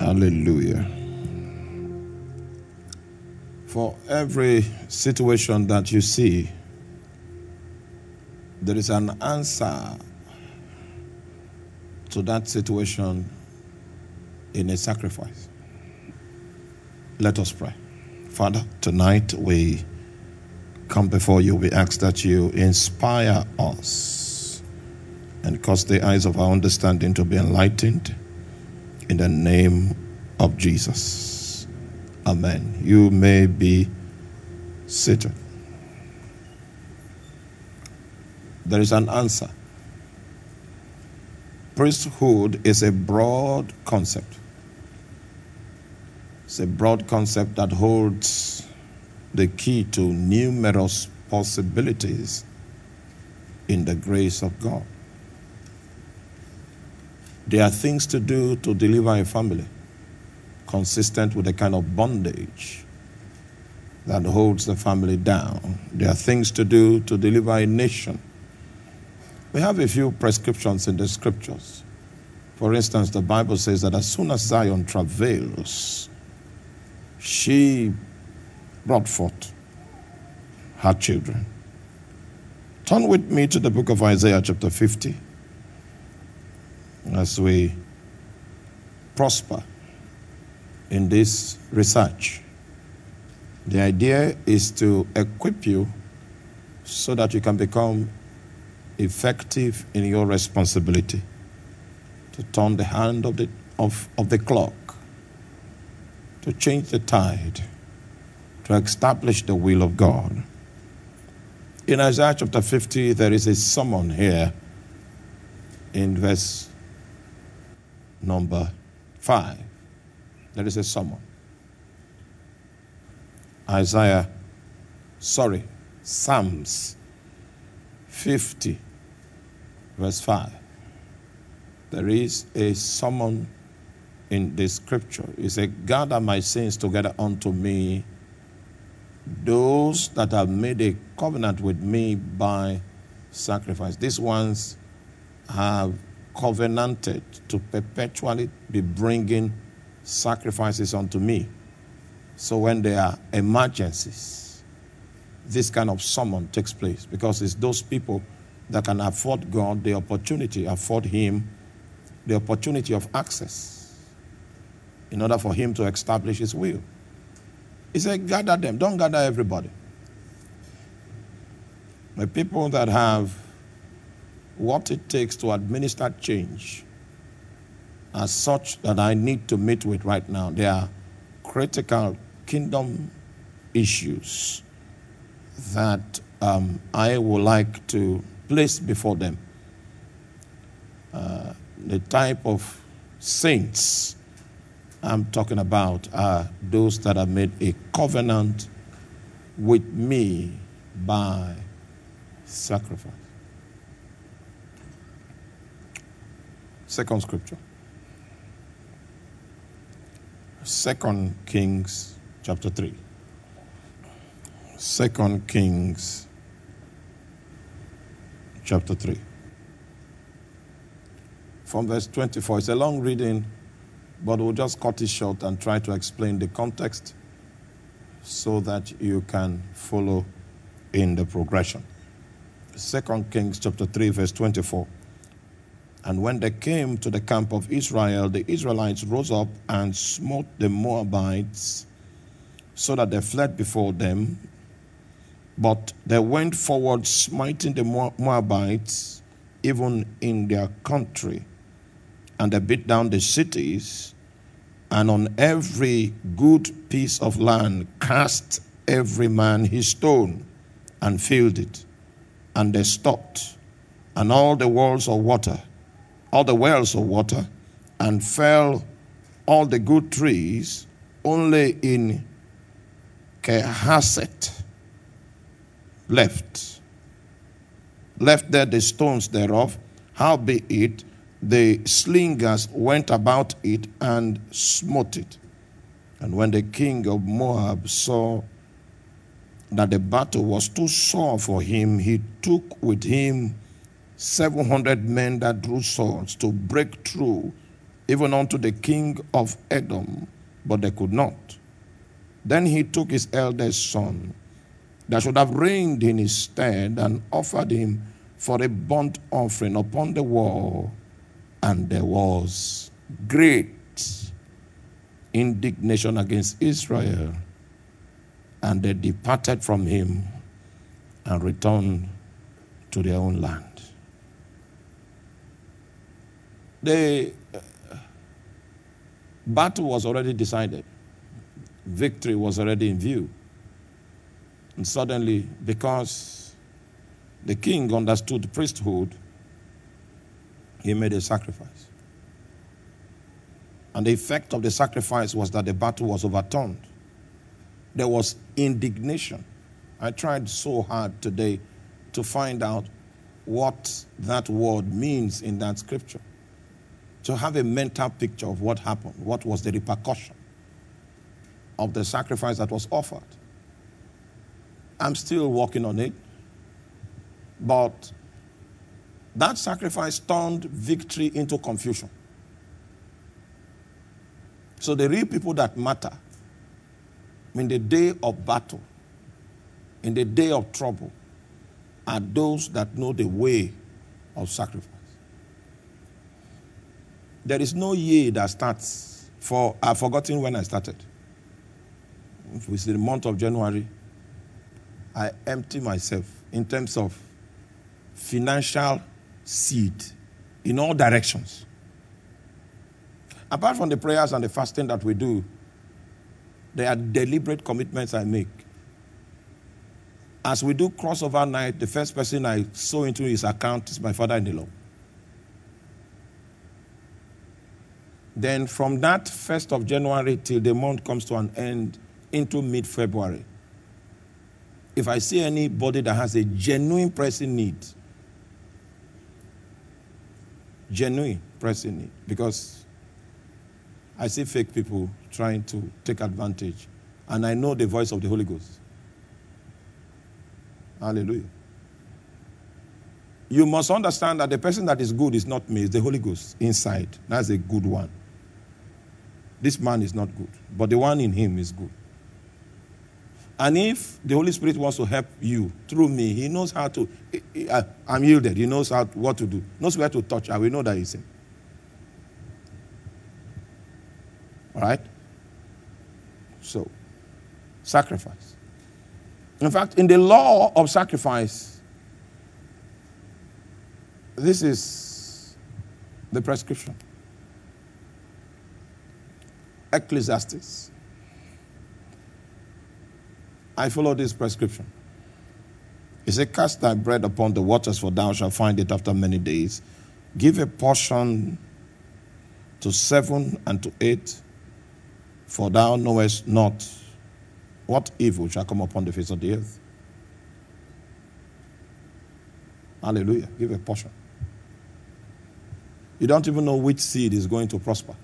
Hallelujah. For every situation that you see, there is an answer to that situation in a sacrifice. Let us pray. Father, tonight we come before you. We ask that you inspire us and cause the eyes of our understanding to be enlightened in the name of Jesus. Amen. You may be seated. There is an answer. Priesthood is a broad concept. It's a broad concept that holds the key to numerous possibilities in the grace of God. There are things to do to deliver a family consistent with the kind of bondage that holds the family down. There are things to do to deliver a nation. We have a few prescriptions in the scriptures. For instance, the Bible says that as soon as Zion travails, she brought forth her children. Turn with me to the book of Isaiah chapter 50 as we prosper in this research. The idea is to equip you so that you can become effective in your responsibility to turn the hand of the clock, to change the tide, to establish the will of God. In Isaiah chapter 50, there is a summon here in verse number 5. There is a summon. Psalms 50, verse 5. There is a summon in the scripture. It says, gather my saints together unto me, those that have made a covenant with me by sacrifice. These ones have covenanted to perpetually be bringing sacrifices unto me. So when there are emergencies, this kind of summon takes place, because it's those people that can afford God the opportunity, afford him the opportunity of access in order for him to establish his will. He said, gather them. Don't gather everybody. The people that have what it takes to administer change are such that I need to meet with right now. They are critical kingdom issues that I would like to place before them. The type of saints I'm talking about are those that have made a covenant with me by sacrifice. Second scripture. 2 Kings chapter 3. 2 Kings chapter 3. From verse 24. It's a long reading, but we'll just cut it short and try to explain the context so that you can follow in the progression. 2 Kings chapter 3, verse 24. And when they came to the camp of Israel, the Israelites rose up and smote the Moabites so that they fled before them. But they went forward, smiting the Moabites, even in their country. And they beat down the cities, and on every good piece of land cast every man his stone, and filled it. And they stopped, and all the wells of water, and fell all the good trees, only in Kehaset left there the stones thereof. Howbeit the slingers went about it and smote it. And when the king of Moab saw that the battle was too sore for him, he took with him 700 men that drew swords to break through even unto the king of Edom, but they could not. Then he took his eldest son, that should have reigned in his stead, and offered him for a burnt offering upon the wall, and there was great indignation against Israel, and they departed from him and returned to their own land. The battle was already decided. Victory was already in view. And suddenly, because the king understood priesthood, he made a sacrifice. And the effect of the sacrifice was that the battle was overturned. There was indignation. I tried so hard today to find out what that word means in that scripture, to have a mental picture of what happened, what was the repercussion of the sacrifice that was offered. I'm still working on it, but that sacrifice turned victory into confusion. So the real people that matter in the day of battle, in the day of trouble, are those that know the way of sacrifice. There is no year that starts I've forgotten when I started. If we see the month of January, I empty myself in terms of financial seed in all directions. Apart from the prayers and the fasting that we do, there are deliberate commitments I make. As we do crossover night, the first person I sow into his account is my father-in-law. Then from that 1st of January till the month comes to an end into mid-February, if I see anybody that has a genuine pressing need, because I see fake people trying to take advantage, and I know the voice of the Holy Ghost. Hallelujah. You must understand that the person that is good is not me, it's the Holy Ghost inside. That's a good one. This man is not good, but the one in him is good. And if the Holy Spirit wants to help you through me, he knows how to, I'm yielded, he knows what to do, knows where to touch, I will know that it's him. All right? So, sacrifice. In fact, in the law of sacrifice, this is the prescription. Ecclesiastes. I follow this prescription. It says, cast thy bread upon the waters, for thou shalt find it after many days. Give a portion to 7 and to 8, for thou knowest not what evil shall come upon the face of the earth. Hallelujah. Give a portion. You don't even know which seed is going to prosper.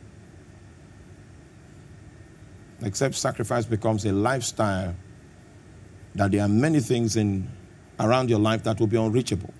Except sacrifice becomes a lifestyle, that there are many things around your life that will be unreachable.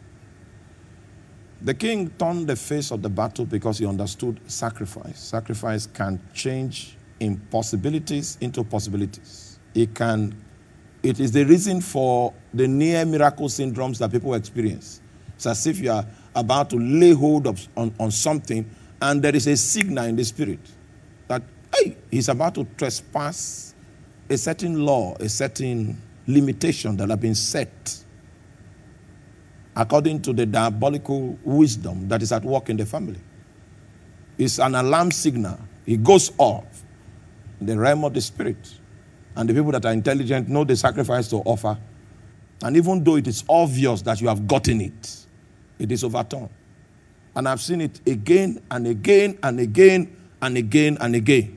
The king turned the face of the battle because he understood sacrifice. Sacrifice can change impossibilities into possibilities. It is the reason for the near miracle syndromes that people experience. It's as if you are about to lay hold on something, and there is a signal in the spirit that, hey, he's about to trespass a certain law, a certain limitation that have been set according to the diabolical wisdom that is at work in the family. It's an alarm signal. It goes off in the realm of the spirit. And the people that are intelligent know the sacrifice to offer. And even though it is obvious that you have gotten it, it is overturned. And I've seen it again and again and again and again and again.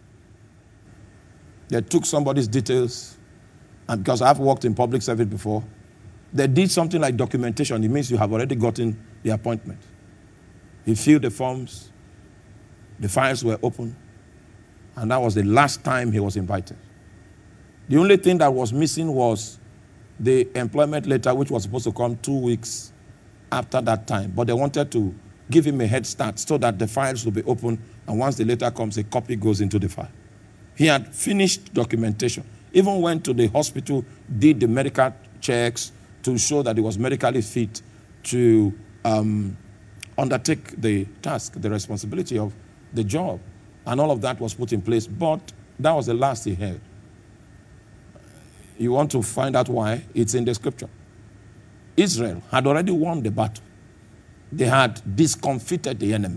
They took somebody's details, and because I've worked in public service before, they did something like documentation. It means you have already gotten the appointment. He filled the forms, the files were open, and that was the last time he was invited. The only thing that was missing was the employment letter, which was supposed to come 2 weeks after that time. But they wanted to give him a head start so that the files will be open, and once the letter comes, a copy goes into the file. He had finished documentation. Even went to the hospital, did the medical checks to show that he was medically fit to undertake the task, the responsibility of the job. And all of that was put in place. But that was the last he heard. You want to find out why? It's in the scripture. Israel had already won the battle. They had discomfited the enemy.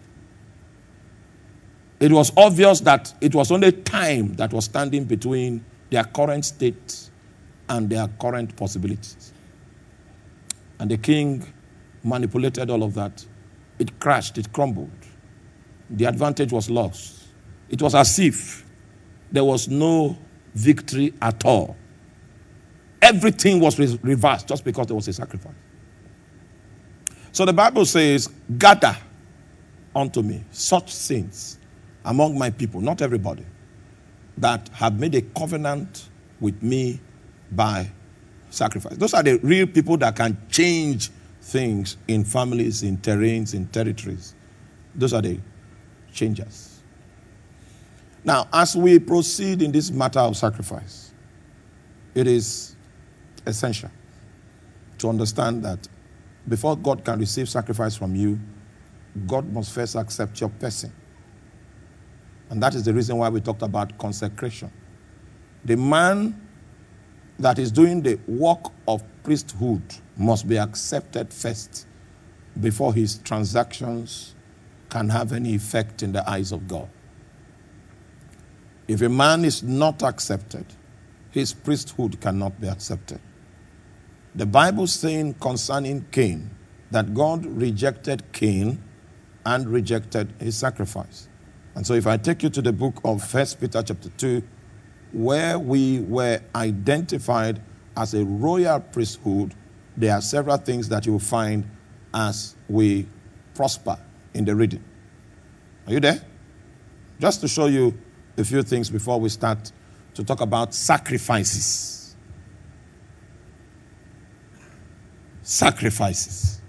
It was obvious that it was only time that was standing between their current state and their current possibilities. And the king manipulated all of that. It crashed, it crumbled. The advantage was lost. It was as if there was no victory at all. Everything was reversed just because there was a sacrifice. So the Bible says, gather unto me such saints among my people, not everybody, that have made a covenant with me by sacrifice. Those are the real people that can change things in families, in terrains, in territories. Those are the changers. Now, as we proceed in this matter of sacrifice, it is essential to understand that before God can receive sacrifice from you, God must first accept your person. And that is the reason why we talked about consecration. The man that is doing the work of priesthood must be accepted first before his transactions can have any effect in the eyes of God. If a man is not accepted, his priesthood cannot be accepted. The Bible saying concerning Cain that God rejected Cain and rejected his sacrifice. And so if I take you to the book of 1 Peter chapter 2, where we were identified as a royal priesthood, there are several things that you will find as we prosper in the reading. Are you there? Just to show you a few things before we start to talk about sacrifices. Sacrifices.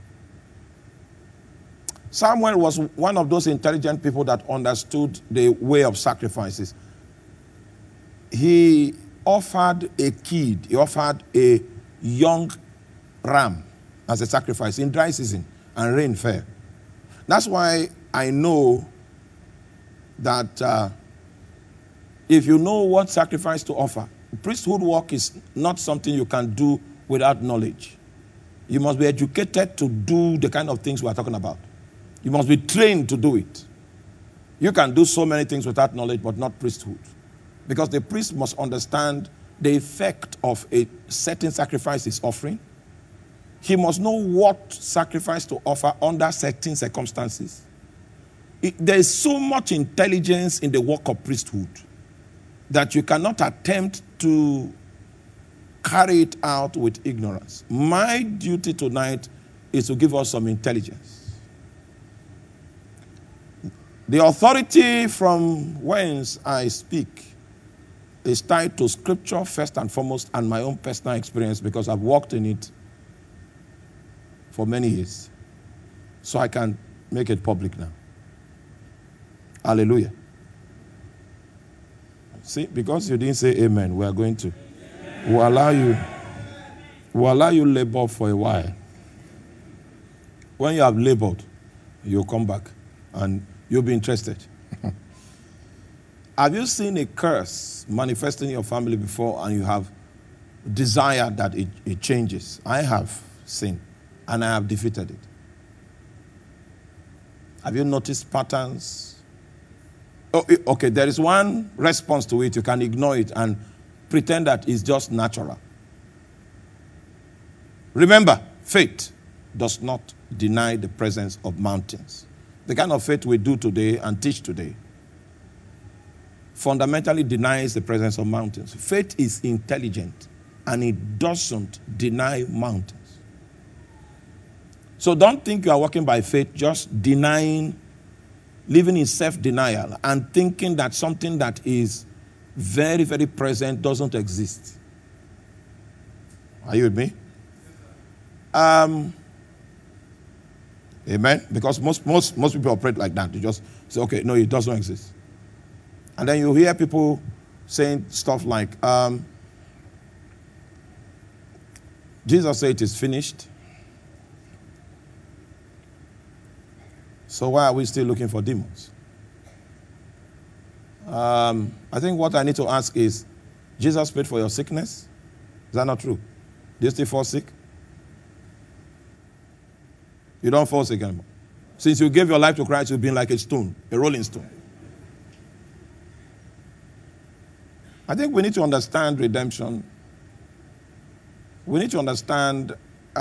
Samuel was one of those intelligent people that understood the way of sacrifices. He offered a kid, he offered a young ram as a sacrifice in dry season, and rain fell. That's why I know that if you know what sacrifice to offer, priesthood work is not something you can do without knowledge. You must be educated to do the kind of things we are talking about. You must be trained to do it. You can do so many things without knowledge, but not priesthood. Because the priest must understand the effect of a certain sacrifice he's offering. He must know what sacrifice to offer under certain circumstances. There is so much intelligence in the work of priesthood that you cannot attempt to carry it out with ignorance. My duty tonight is to give us some intelligence. The authority from whence I speak is tied to scripture first and foremost, and my own personal experience, because I've worked in it for many years. So I can make it public now. Hallelujah. See, because you didn't say amen, we are going to. We'll allow you labor for a while. When you have labored, you'll come back and you'll be interested. Have you seen a curse manifesting in your family before and you have desired that it changes? I have seen, and I have defeated it. Have you noticed patterns? Oh, okay, there is one response to it. You can ignore it and pretend that it's just natural. Remember, faith does not deny the presence of mountains. The kind of faith we do today and teach today fundamentally denies the presence of mountains. Faith is intelligent and it doesn't deny mountains. So don't think you are walking by faith just denying, living in self-denial and thinking that something that is very, very present doesn't exist. Are you with me? Amen? Because most people operate like that. They just say, okay, no, it doesn't exist. And then you hear people saying stuff like, Jesus said it is finished. So why are we still looking for demons? I think what I need to ask is, Jesus paid for your sickness? Is that not true? Do you still fall sick? You don't fall sick anymore. Since you gave your life to Christ, you've been like a stone, a rolling stone. I think we need to understand redemption. We need to understand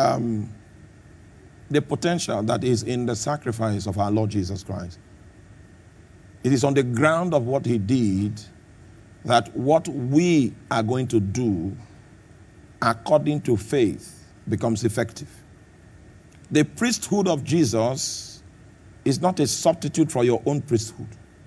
the potential that is in the sacrifice of our Lord Jesus Christ. It is on the ground of what he did that what we are going to do according to faith becomes effective. The priesthood of Jesus is not a substitute for your own priesthood.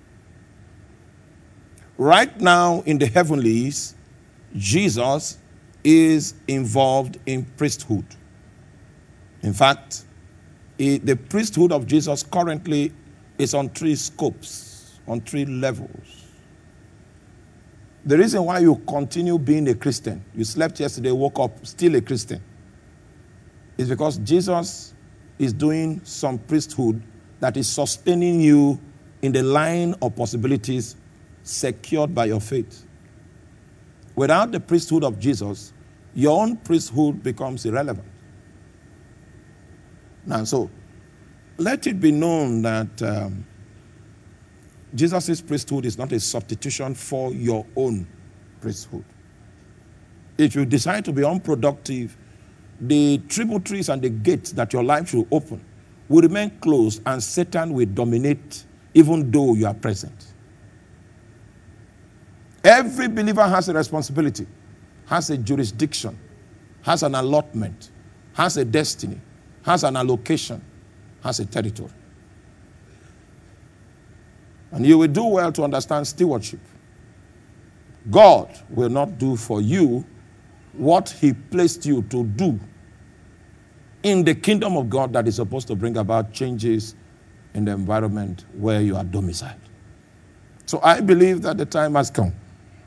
Right now in the heavenlies, Jesus is involved in priesthood. In fact, the priesthood of Jesus currently is on 3 scopes, on 3 levels. The reason why you continue being a Christian, you slept yesterday, woke up still a Christian, is because Jesus is doing some priesthood that is sustaining you in the line of possibilities secured by your faith. Without the priesthood of Jesus, your own priesthood becomes irrelevant. Now, so let it be known that Jesus' priesthood is not a substitution for your own priesthood. If you decide to be unproductive, the tributaries and the gates that your life should open will remain closed, and Satan will dominate even though you are present. Every believer has a responsibility, has a jurisdiction, has an allotment, has a destiny, has an allocation, has a territory. And you will do well to understand stewardship. God will not do for you what he placed you to do in the kingdom of God that is supposed to bring about changes in the environment where you are domiciled. So I believe that the time has come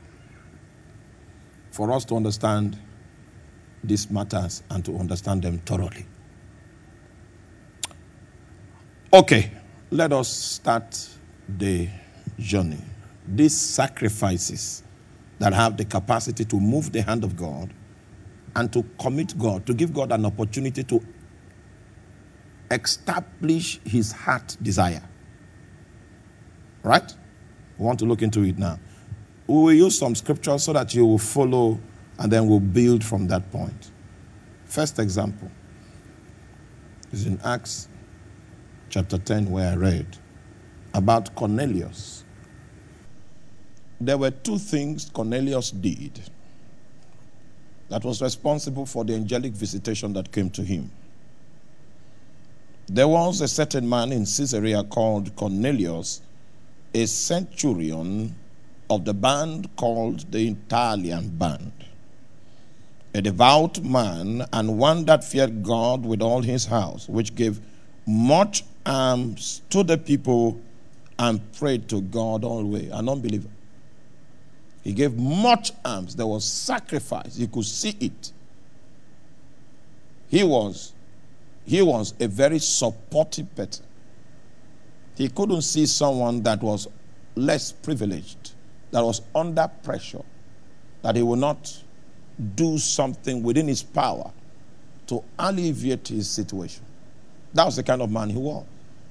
for us to understand these matters and to understand them thoroughly. Okay, let us start the journey. These sacrifices that have the capacity to move the hand of God and to commit God, to give God an opportunity to establish his heart desire. Right? We want to look into it now. We will use some scriptures so that you will follow, and then we'll build from that point. First example is in Acts chapter 10, where I read about Cornelius. There were 2 things Cornelius did that was responsible for the angelic visitation that came to him. There was a certain man in Caesarea called Cornelius, a centurion of the band called the Italian band, a devout man and one that feared God with all his house, which gave much alms to the people and prayed to God always. An unbeliever. He gave much alms. There was sacrifice. You could see it. He was a very supportive person. He couldn't see someone that was less privileged, that was under pressure, that he would not do something within his power to alleviate his situation. That was the kind of man he was.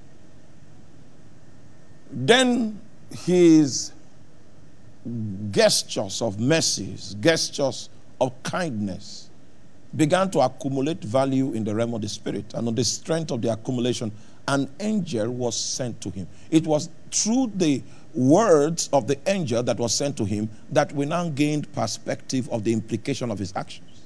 Then his gestures of mercies, gestures of kindness began to accumulate value in the realm of the spirit. And on the strength of the accumulation, an angel was sent to him. It was through the words of the angel that was sent to him that we now gained perspective of the implication of his actions.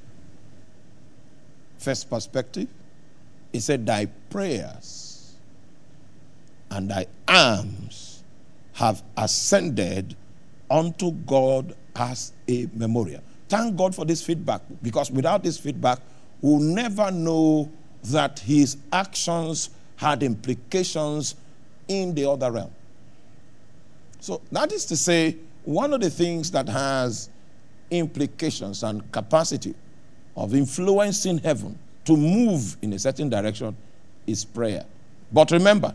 First perspective, he said, thy prayers and thy alms have ascended unto God as a memorial. Thank God for this feedback, because without this feedback, we'll never know that his actions had implications in the other realm. So that is to say, one of the things that has implications and capacity of influencing heaven to move in a certain direction is prayer. But remember,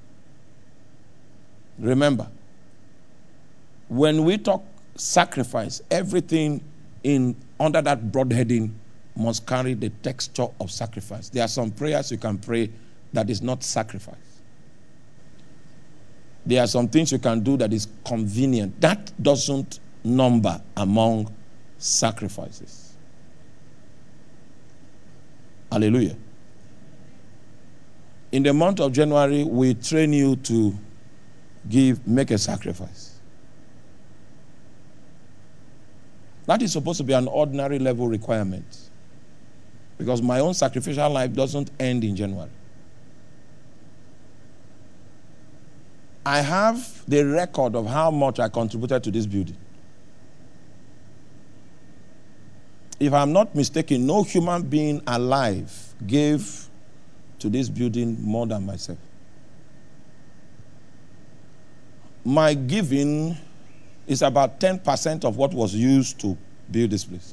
when we talk sacrifice, everything under that broad heading must carry the texture of sacrifice. There are some prayers you can pray that is not sacrifice. There are some things you can do that is convenient. That doesn't number among sacrifices. Hallelujah. In the month of January, we train you to make a sacrifice. That is supposed to be an ordinary level requirement. Because my own sacrificial life doesn't end in January. I have the record of how much I contributed to this building. If I'm not mistaken, no human being alive gave to this building more than myself. My giving is about 10% of what was used to build this place.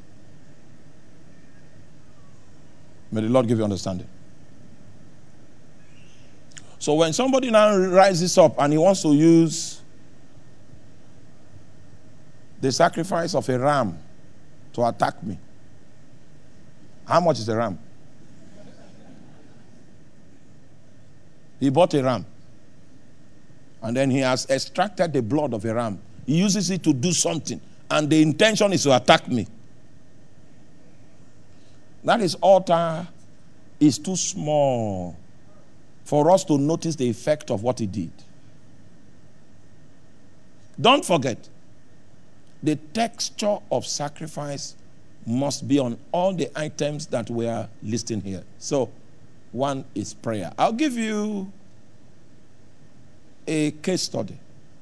May the Lord give you understanding. So when somebody now rises up and he wants to use the sacrifice of a ram to attack me, how much is a ram? He bought a ram. And then he has extracted the blood of a ram. He uses it to do something. And the intention is to attack me. That is altar is too small for us to notice the effect of what he did. Don't forget, the texture of sacrifice must be on all the items that we are listing here. So, one is prayer. I'll give you a case study.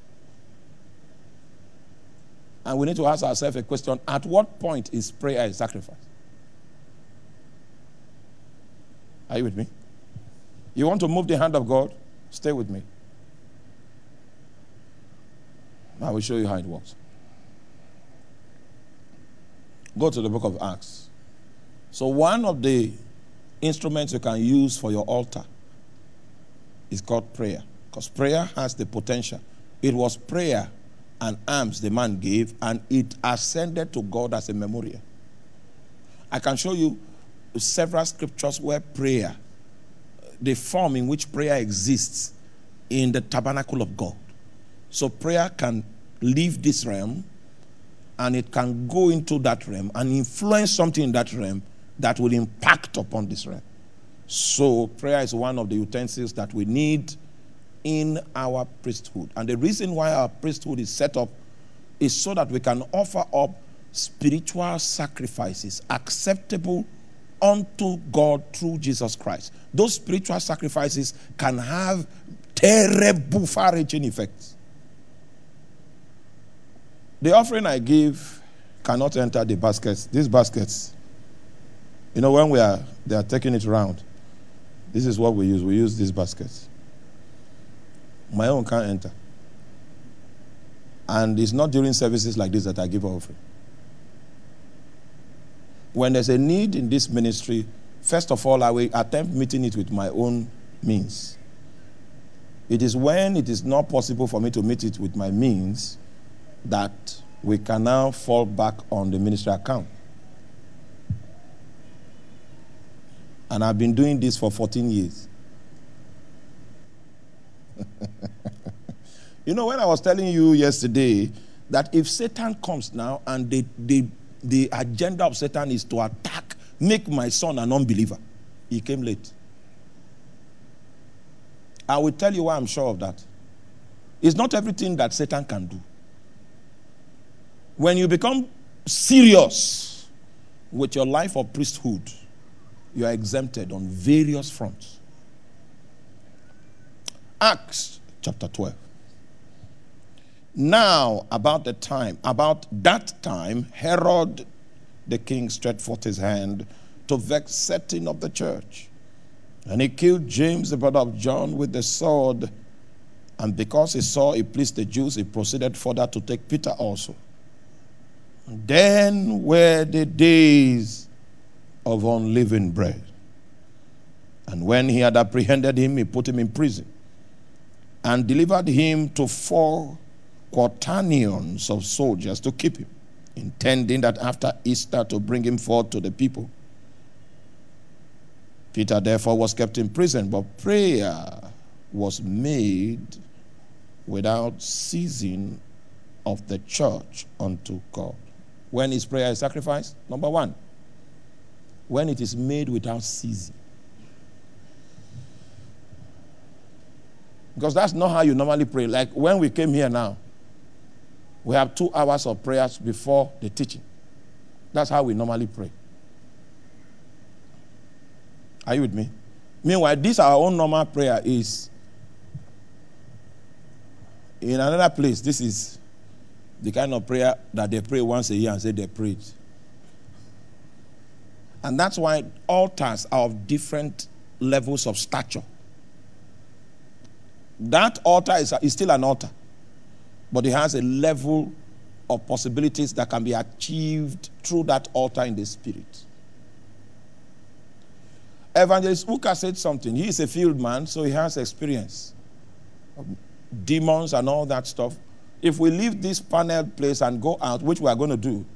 And we need to ask ourselves a question: at what point is prayer a sacrifice? Are you with me? You want to move the hand of God? Stay with me. I will show you how it works. Go to the book of Acts. So one of the instruments you can use for your altar is called prayer. Because prayer has the potential. It was prayer and alms the man gave, and it ascended to God as a memorial. I can show you several scriptures where prayer, the form in which prayer exists in the tabernacle of God. So prayer can leave this realm and it can go into that realm and influence something in that realm that will impact upon this realm. So prayer is one of the utensils that we need in our priesthood. And the reason why our priesthood is set up is so that we can offer up spiritual sacrifices acceptable unto God through Jesus Christ. Those spiritual sacrifices can have terrible, far-reaching effects. The offering I give cannot enter the baskets. These baskets, you know, when they are taking it around, this is what we use. We use these baskets. My own can't enter. And it's not during services like this that I give offering. When there's a need in this ministry, first of all, I will attempt meeting it with my own means. It is when it is not possible for me to meet it with my means that we can now fall back on the ministry account. And I've been doing this for 14 years. You know, when I was telling you yesterday that if Satan comes now and the agenda of Satan is to attack, make my son an unbeliever, he came late. I will tell you why I'm sure of that. It's not everything that Satan can do. When you become serious with your life of priesthood, you are exempted on various fronts. Acts chapter 12. Now, about that time, Herod the king stretched forth his hand to vex certain of the church, And he killed James, the brother of John, with the sword. And because he saw it pleased the Jews, he proceeded further to take Peter also. And then were the days of unleavened bread. And when he had apprehended him, he put him in prison and delivered him to 4 quaternions of soldiers to keep him, intending that after Easter to bring him forth to the people. Peter therefore was kept in prison, but prayer was made without ceasing of the church unto God. When is prayer a sacrifice? Number 1, when it is made without ceasing. Because that's not how you normally pray. Like when we came here now, we have 2 hours of prayers before the teaching. That's how we normally pray. Are you with me? Meanwhile, this our own normal prayer is in another place. This is the kind of prayer that they pray once a year and say they prayed. And that's why altars are of different levels of stature. That altar is still an altar, but it has a level of possibilities that can be achieved through that altar in the spirit. Evangelist Uka said something. He is a field man, so he has experience of demons and all that stuff. If we leave this panel place and go out, which we are going to do,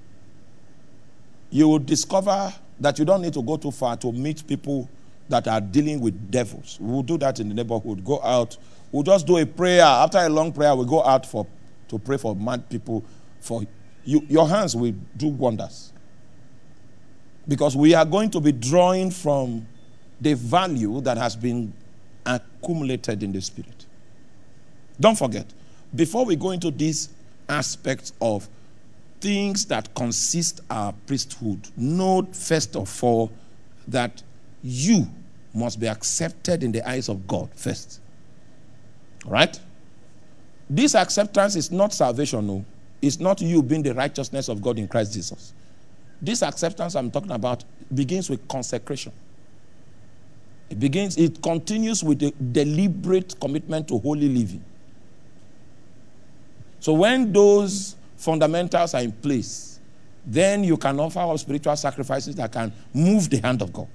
you will discover that you don't need to go too far to meet people that are dealing with devils. We will do that in the neighborhood. Go out. We'll just do a prayer. After a long prayer, we go out to pray for mad people. For you, your hands will do wonders. Because we are going to be drawing from the value that has been accumulated in the spirit. Don't forget, before we go into these aspects of things that consist our priesthood, note first of all that you must be accepted in the eyes of God first. All right? This acceptance is not salvation, no. It's not you being the righteousness of God in Christ Jesus. This acceptance I'm talking about begins with consecration. It continues with a deliberate commitment to holy living. So when those fundamentals are in place, then you can offer up spiritual sacrifices that can move the hand of God.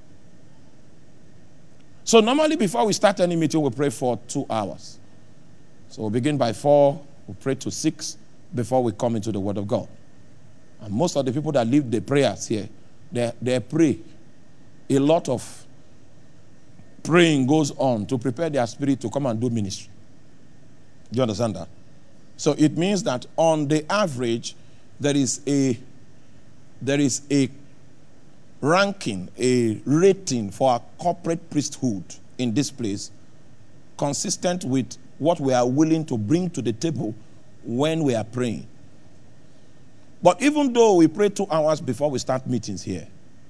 So normally before we start any meeting, we pray for 2 hours. So we begin by 4, we pray to 6 before we come into the Word of God. And most of the people that lead the prayers here, they pray. A lot of praying goes on to prepare their spirit to come and do ministry. Do you understand that? So it means that on the average, there is a ranking, a rating for our corporate priesthood in this place, consistent with what we are willing to bring to the table when we are praying. But even though we pray 2 hours before we start meetings here,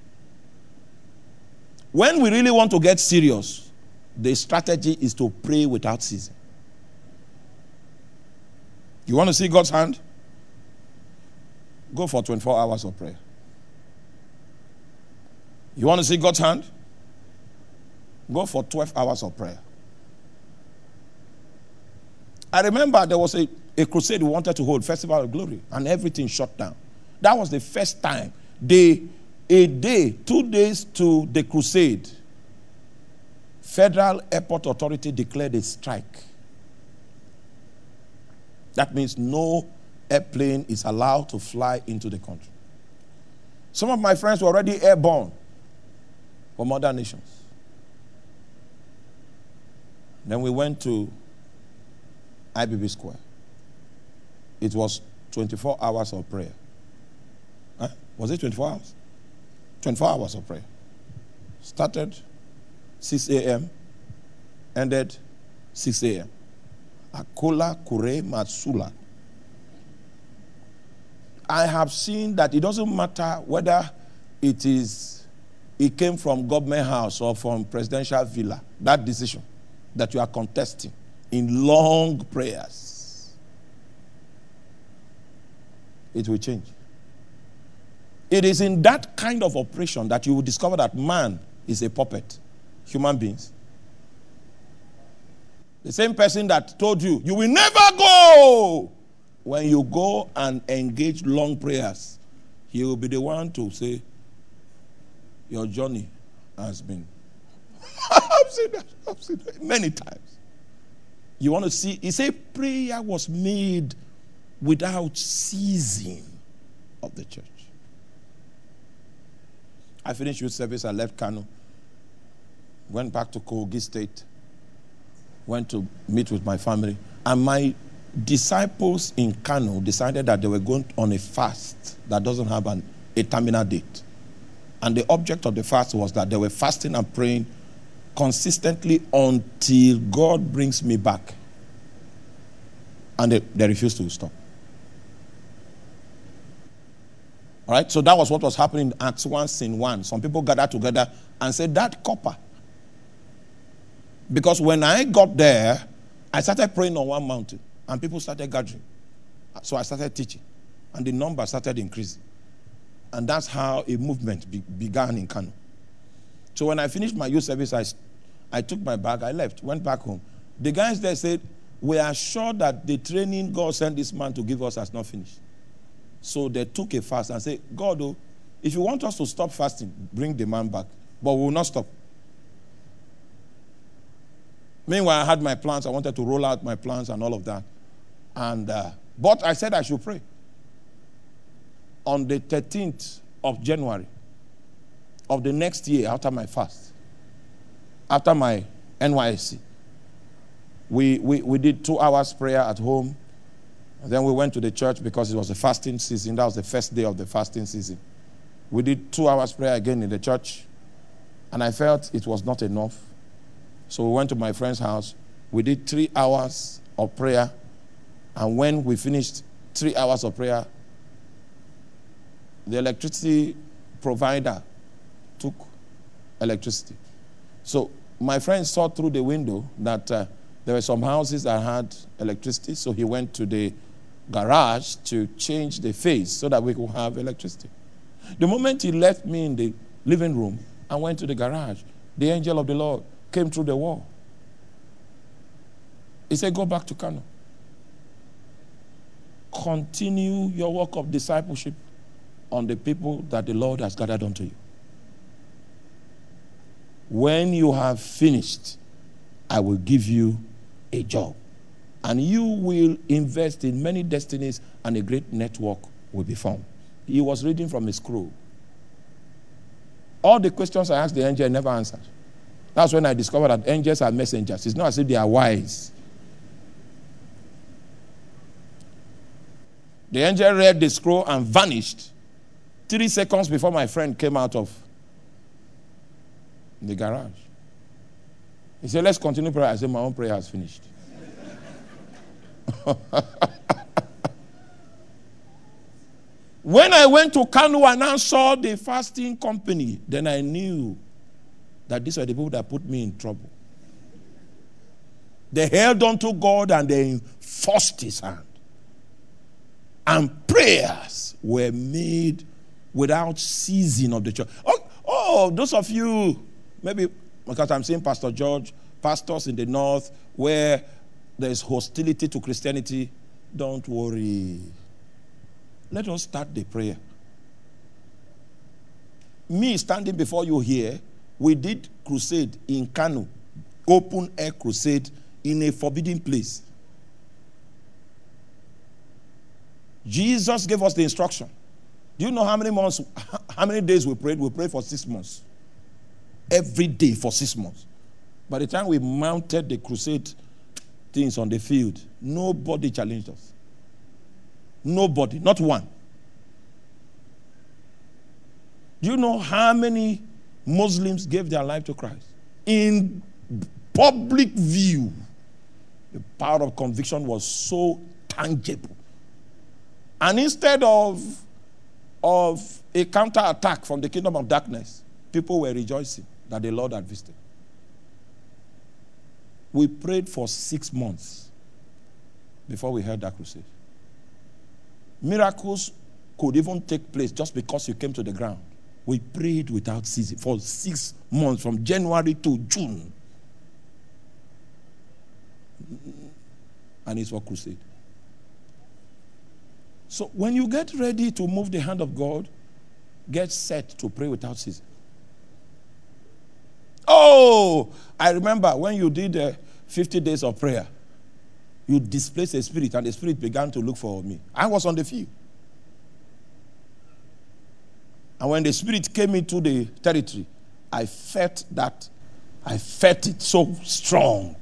when we really want to get serious, the strategy is to pray without ceasing. You want to see God's hand? Go for 24 hours of prayer. You want to see God's hand? Go for 12 hours of prayer. I remember there was a crusade we wanted to hold, Festival of Glory, and everything shut down. That was the first time. A day, 2 days to the crusade, Federal Airport Authority declared a strike. That means no airplane is allowed to fly into the country. Some of my friends were already airborne from other nations. Then we went to IBB Square. It was 24 hours of prayer. Huh? Was it 24 hours? 24 hours of prayer. Started 6 a.m., ended 6 a.m. Akola Kure Matsula. I have seen that it doesn't matter whether it came from government house or from presidential villa, that decision that you are contesting in long prayers, it will change. It is in that kind of operation that you will discover that man is a puppet Human beings. The same person that told you, you will never go. When you go and engage long prayers, he will be the one to say, your journey has been. I've seen that many times. You want to see, he said prayer was made without ceasing of the church. I finished youth service, I left Kano, went back to Kogi State, went to meet with my family, and my disciples in Kano decided that they were going on a fast that doesn't have a terminal date. And the object of the fast was that they were fasting and praying consistently until God brings me back. And they refused to stop. All right, so that was what was happening in Acts 1, Scene 1. Some people gathered together and said, that copper. Because when I got there, I started praying on one mountain. And people started gathering. So I started teaching. And the number started increasing. And that's how a movement began in Kano. So when I finished my youth service, I took my bag, I left, went back home. The guys there said, we are sure that the training God sent this man to give us has not finished. So they took a fast and said, God, oh, if you want us to stop fasting, bring the man back. But we will not stop. Meanwhile, I had my plans. I wanted to roll out my plans and all of that. And but I said I should pray. On the 13th of January of the next year, after my fast, after my NYSC, we did 2 hours prayer at home. And then we went to the church because it was the fasting season. That was the first day of the fasting season. We did 2 hours prayer again in the church. And I felt it was not enough. So we went to my friend's house. We did 3 hours of prayer. And when we finished 3 hours of prayer, the electricity provider took electricity. So my friend saw through the window that there were some houses that had electricity. So he went to the garage to change the phase so that we could have electricity. The moment he left me in the living room and went to the garage, the angel of the Lord came through the wall. He said, go back to Kano. Continue your work of discipleship on the people that the Lord has gathered unto you. When you have finished, I will give you a job. And you will invest in many destinies and a great network will be formed. He was reading from a scroll. All the questions I asked the angel never answered. That's when I discovered that angels are messengers. It's not as if they are wise. The angel read the scroll and vanished 3 seconds before my friend came out of the garage. He said, let's continue prayer. I said, my own prayer has finished. When I went to Kano and I saw the fasting company, then I knew that these are the people that put me in trouble. They held on to God and they enforced his hand. And prayers were made without ceasing of the church. Oh, those of you, maybe because I'm saying Pastor George, pastors in the north where there's hostility to Christianity, don't worry. Let us start the prayer. Me standing before you here, we did crusade in Kano, open air crusade in a forbidden place. Jesus gave us the instruction. Do you know how many months, how many days we prayed? We prayed for 6 months. Every day for 6 months. By the time we mounted the crusade things on the field, nobody challenged us. Nobody, not one. Do you know how many Muslims gave their life to Christ? In public view, the power of conviction was so tangible. And instead of a counterattack from the kingdom of darkness, people were rejoicing that the Lord had visited. We prayed for 6 months before we held that crusade. Miracles could even take place just because you came to the ground. We prayed without ceasing for 6 months, from January to June. And it's for crusade. So when you get ready to move the hand of God, get set to pray without ceasing. Oh, I remember when you did 50 days of prayer, you displaced a spirit, and the spirit began to look for me. I was on the field. And when the spirit came into the territory, I felt it so strong.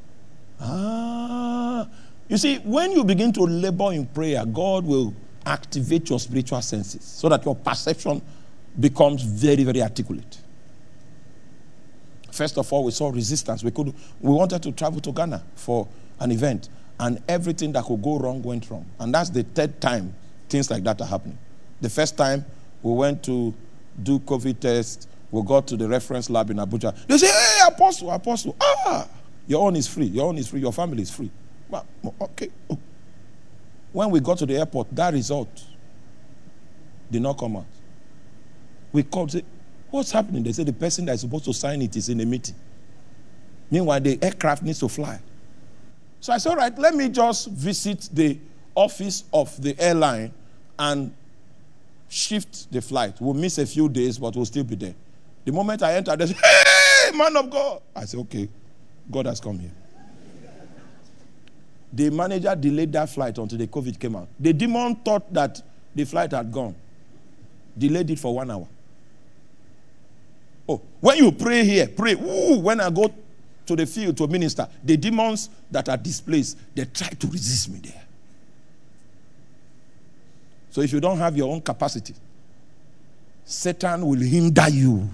You see, when you begin to labor in prayer, God will activate your spiritual senses so that your perception becomes very, very articulate. First of all, we saw resistance. We wanted to travel to Ghana for an event, and everything that could go wrong went wrong. And that's the third time things like that are happening. The first time we went to do COVID test, we got to the reference lab in Abuja. They say, hey, Apostle, your own is free, your family is free. Well, okay. When we got to the airport, that result did not come out. We called, say, what's happening? They said the person that is supposed to sign it is in a meeting. Meanwhile, the aircraft needs to fly. So I said, all right, let me just visit the office of the airline and shift the flight. We'll miss a few days, but we'll still be there. The moment I entered, they said, hey, man of God. I said, okay, God has come here. The manager delayed that flight until the COVID came out. The demon thought that the flight had gone. Delayed it for 1 hour. Oh, when you pray here, pray. Ooh, when I go to the field to minister, the demons that are displaced, they try to resist me there. So if you don't have your own capacity, Satan will hinder you.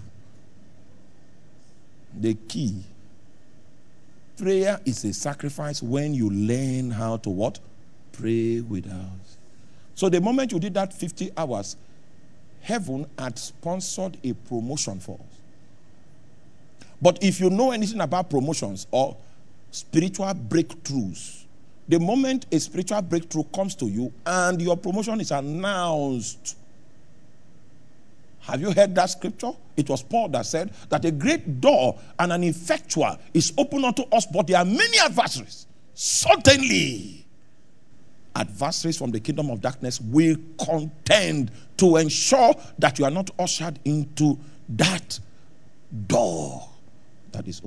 The key, prayer is a sacrifice when you learn how to what? Pray without. So the moment you did that 50 hours, heaven had sponsored a promotion for us. But if you know anything about promotions or spiritual breakthroughs, the moment a spiritual breakthrough comes to you and your promotion is announced. Have you heard that scripture? It was Paul that said that a great door and an effectual is open unto us, but there are many adversaries. Certainly, adversaries from the kingdom of darkness will contend to ensure that you are not ushered into that door that is open.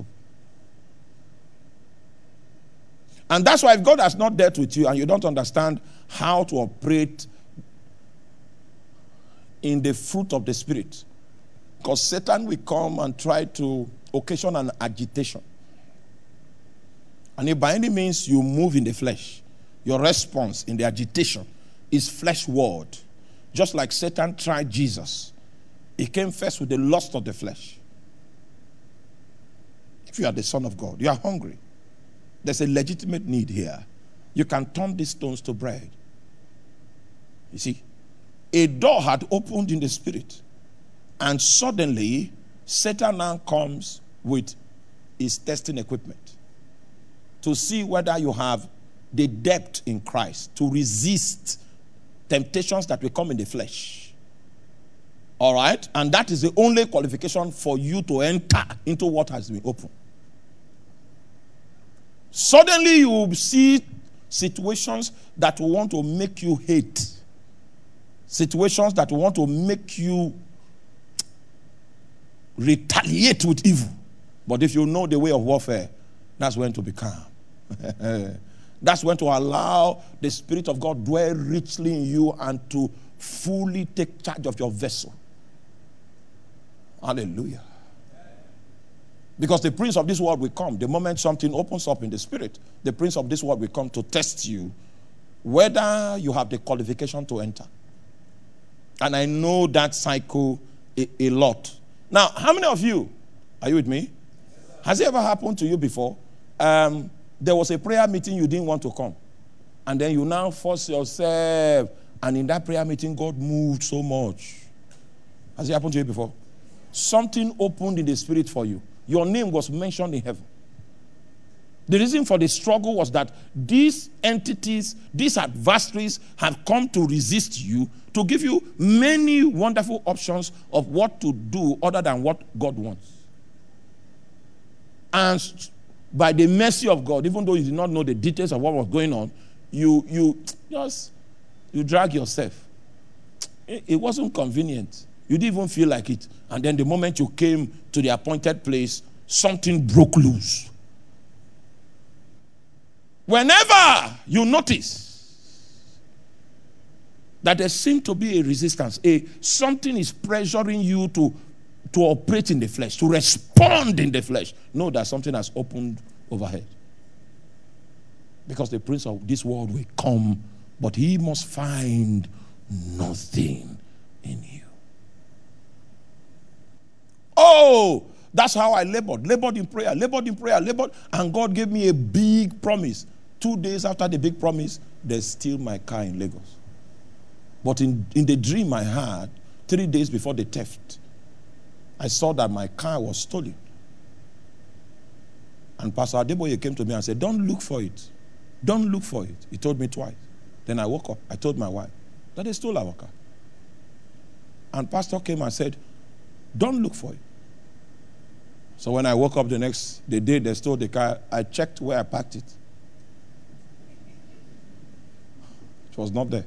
And that's why if God has not dealt with you and you don't understand how to operate in the fruit of the Spirit, because Satan will come and try to occasion an agitation. And if by any means you move in the flesh, your response in the agitation is flesh word. Just like Satan tried Jesus. He came first with the lust of the flesh. If you are the Son of God, you are hungry. There's a legitimate need here. You can turn these stones to bread. You see, a door had opened in the spirit, and suddenly Satan now comes with his testing equipment to see whether you have the depth in Christ to resist temptations that will come in the flesh. All right? And that is the only qualification for you to enter into what has been opened. Suddenly you will see situations that will want to make you hate. Situations that will want to make you retaliate with evil. But if you know the way of warfare, that's when to be calm. That's when to allow the Spirit of God dwell richly in you and to fully take charge of your vessel. Hallelujah. Because the prince of this world will come. The moment something opens up in the spirit, the prince of this world will come to test you whether you have the qualification to enter. And I know that cycle a lot. Now, how many of you, are you with me? Has it ever happened to you before? There was a prayer meeting you didn't want to come. And then you now force yourself. And in that prayer meeting, God moved so much. Has it happened to you before? Something opened in the spirit for you. Your name was mentioned in heaven. The reason for the struggle was that these entities, these adversaries have come to resist you, to give you many wonderful options of what to do other than what God wants. And by the mercy of God, even though you did not know the details of what was going on, you drag yourself. It wasn't convenient. You didn't even feel like it. And then the moment you came to the appointed place, something broke loose. Whenever you notice that there seems to be a resistance, something is pressuring you to operate in the flesh, to respond in the flesh, know that something has opened overhead. Because the prince of this world will come, but he must find nothing in you. Oh, that's how I labored in prayer, and God gave me a big promise. 2 days after the big promise, there's still my car in Lagos. But in the dream I had, 3 days before the theft, I saw that my car was stolen. And Pastor Adeboye came to me and said, don't look for it. Don't look for it. He told me twice. Then I woke up. I told my wife that they stole our car. And Pastor came and said, don't look for it. So when I woke up the day they stole the car, I checked where I parked it. It was not there.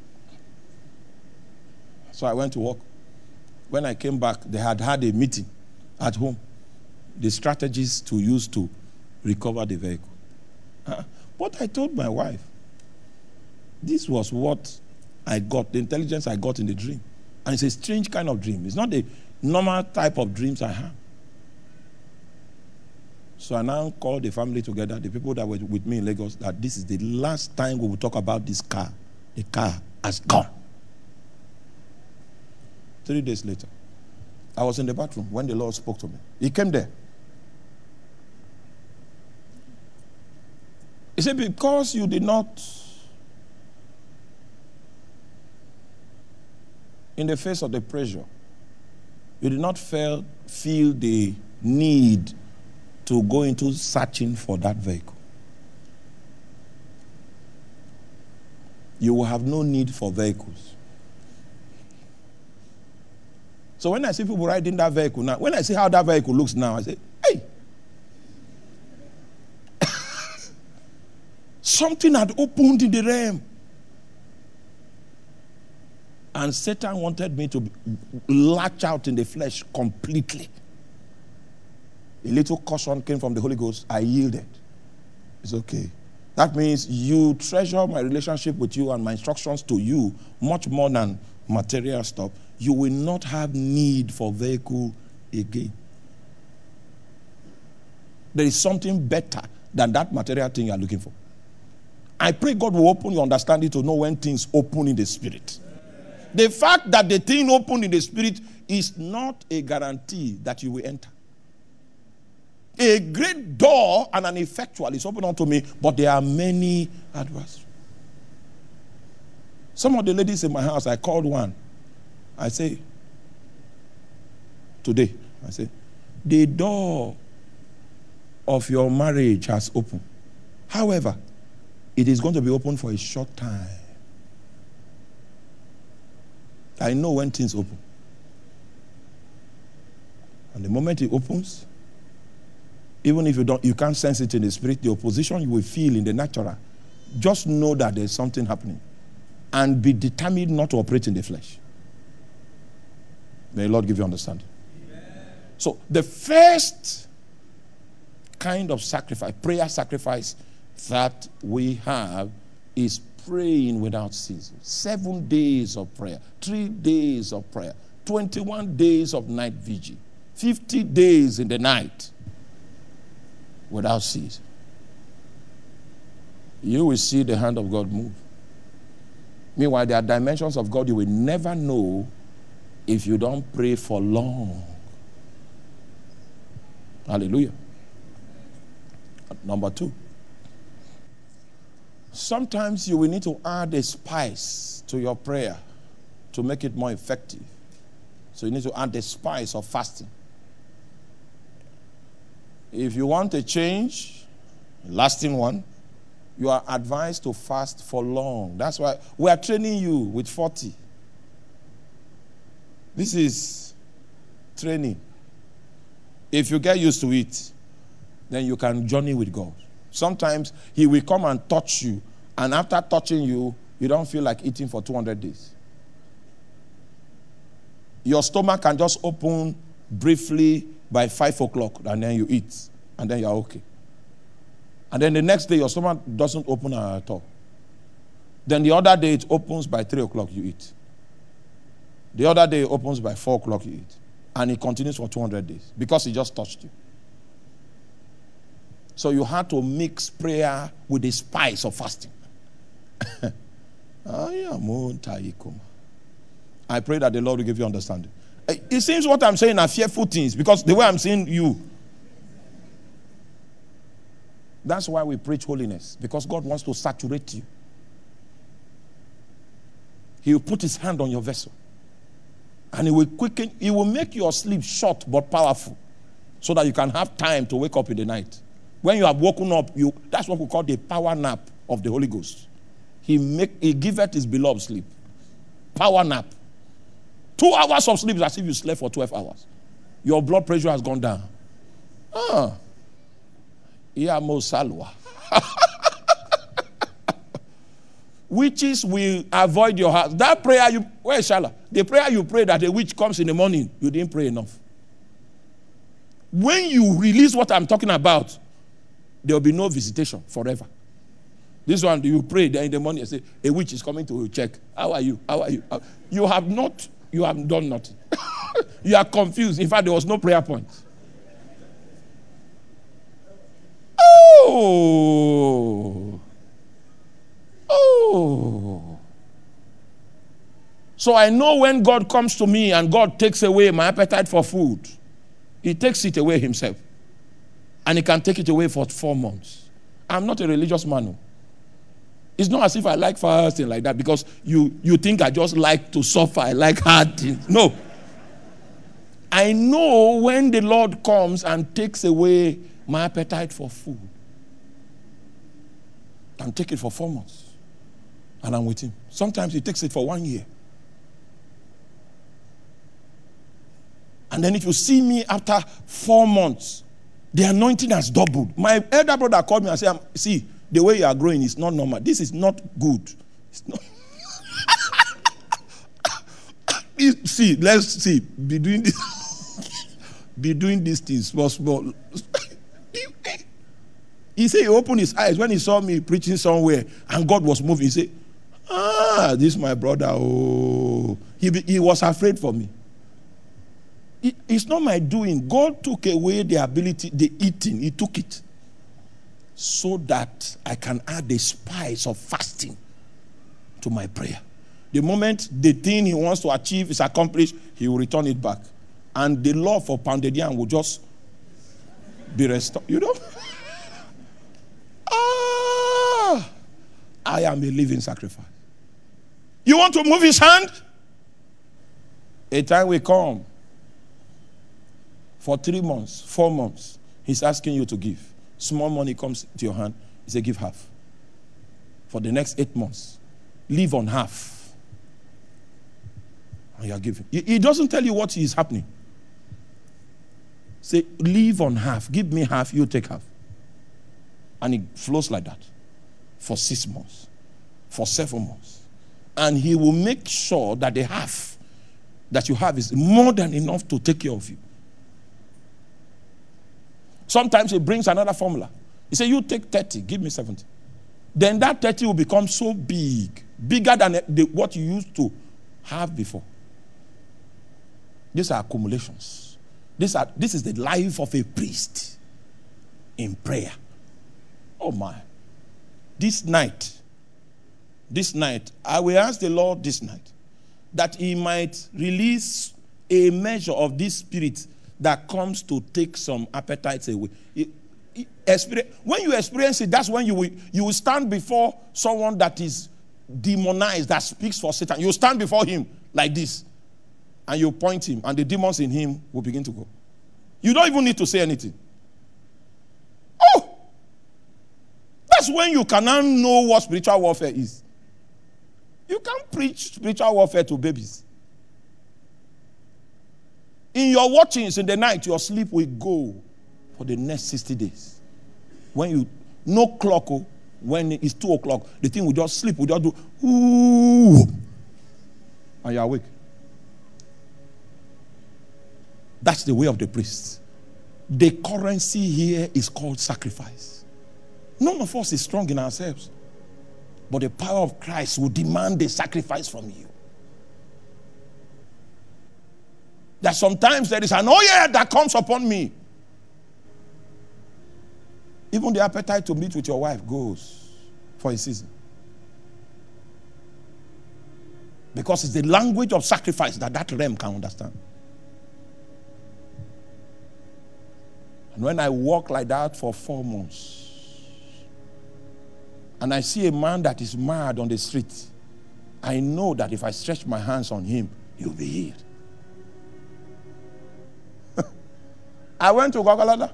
So I went to work. When I came back, they had a meeting at home. The strategies to use to recover the vehicle. But I told my wife, this was what I got, the intelligence I got in the dream. And it's a strange kind of dream. It's not the normal type of dreams I have. So I now called the family together, the people that were with me in Lagos, that this is the last time we will talk about this car. The car has gone. 3 days later, I was in the bathroom when the Lord spoke to me. He came there. He said, because you did not, in the face of the pressure, you did not feel the need to go into searching for that vehicle. You will have no need for vehicles. So when I see people riding that vehicle now, when I see how that vehicle looks now, I say, hey, something had opened in the realm. And Satan wanted me to latch out in the flesh completely. A little caution came from the Holy Ghost. I yielded. It's okay. That means you treasure my relationship with you and my instructions to you much more than material stuff. You will not have need for vehicle again. There is something better than that material thing you are looking for. I pray God will open your understanding to know when things open in the spirit. The fact that the thing opened in the spirit is not a guarantee that you will enter. A great door and an effectual is open unto me, but there are many adversaries. Some of the ladies in my house, I called one. I say, today, I say, the door of your marriage has opened. However, it is going to be open for a short time. I know when things open. And the moment it opens, even if you can't sense it in the spirit, the opposition you will feel in the natural, just know that there's something happening. And be determined not to operate in the flesh. May the Lord give you understanding. Amen. So the first kind of sacrifice, prayer sacrifice that we have is praying without ceasing. 7 days of prayer, 3 days of prayer, 21 days of night vigil, 50 days in the night without ceasing. You will see the hand of God move. Meanwhile, there are dimensions of God you will never know if you don't pray for long. Hallelujah. Number 2. Sometimes you will need to add a spice to your prayer to make it more effective. So you need to add the spice of fasting. If you want a change, Lasting one, you are advised to fast for long. That's why we are training you with 40. This is training. If you get used to it, then you can journey with God. Sometimes he will come and touch you, and after touching you, you don't feel like eating for 200 days. Your stomach can just open briefly by 5 o'clock, and then you eat, and then you're okay. And then the next day, your stomach doesn't open at all. Then the other day, it opens by 3 o'clock, you eat. The other day, it opens by 4 o'clock, you eat. And it continues for 200 days because he just touched you. So you had to mix prayer with the spice of fasting. I pray that the Lord will give you understanding. It seems what I'm saying are fearful things because the way I'm seeing you. That's why we preach holiness, because God wants to saturate you. He will put his hand on your vessel. And he will make your sleep short but powerful, so that you can have time to wake up in the night. When you have woken up, that's what we call the power nap of the Holy Ghost. He giveth his beloved sleep. Power nap. 2 hours of sleep is as if you slept for 12 hours. Your blood pressure has gone down. Witches will avoid your house. That prayer where's Shala? The prayer you pray that a witch comes in the morning, you didn't pray enough. When you release what I'm talking about, there will be no visitation forever. This one, you pray, then in the morning you say, a witch is coming to check. How are you? How are you? You have done nothing. You are confused. In fact, there was no prayer point. Oh. So I know when God comes to me and God takes away my appetite for food, he takes it away himself. And he can take it away for 4 months. I'm not a religious man. It's not as if I like fasting like that because you think I just like to suffer. I like hard things. No. I know when the Lord comes and takes away my appetite for food. And take it for 4 months. And I'm with him. Sometimes he takes it for 1 year. And then if you see me after 4 months, the anointing has doubled. My elder brother called me and said, see, the way you are growing is not normal. This is not good. It's not. See, let's see. Be doing this. Be doing these things small. He said he opened his eyes when he saw me preaching somewhere and God was moving. He said, this is my brother. Oh, he was afraid for me. It's not my doing. God took away the ability, the eating. He took it so that I can add the spice of fasting to my prayer. The moment the thing he wants to achieve is accomplished, he will return it back. And the love for pounded yam will just be restored. You know? I am a living sacrifice. You want to move his hand? A time will come. For 3 months, 4 months, he's asking you to give. Small money comes to your hand. He says, give half. For the next 8 months, live on half. And you are giving. He doesn't tell you what is happening. Say, live on half. Give me half, you take half. And it flows like that. For 6 months. For 7 months. And he will make sure that the half that you have is more than enough to take care of you. Sometimes he brings another formula. He says, you take 30, give me 70. Then that 30 will become so big, bigger than what you used to have before. These are accumulations. This is the life of a priest in prayer. Oh my. This night, I will ask the Lord this night that he might release a measure of this spirit that comes to take some appetites away. When you experience it, that's when you will stand before someone that is demonized, that speaks for Satan. You stand before him like this, and you point him, and the demons in him will begin to go. You don't even need to say anything. Oh! That's when you can now know what spiritual warfare is. You can't preach spiritual warfare to babies. In your watchings in the night, your sleep will go for the next 60 days. When you, no clock, when it's 2 o'clock, the thing will just sleep, will just do, ooh, and you're awake. That's the way of the priests. The currency here is called sacrifice. None of us is strong in ourselves. But the power of Christ will demand a sacrifice from you. That sometimes there is an oil that comes upon me. Even the appetite to meet with your wife goes for a season. Because it's the language of sacrifice that realm can understand. And when I walk like that for 4 months, and I see a man that is mad on the street, I know that if I stretch my hands on him, he'll be healed. I went to Gwagwalada.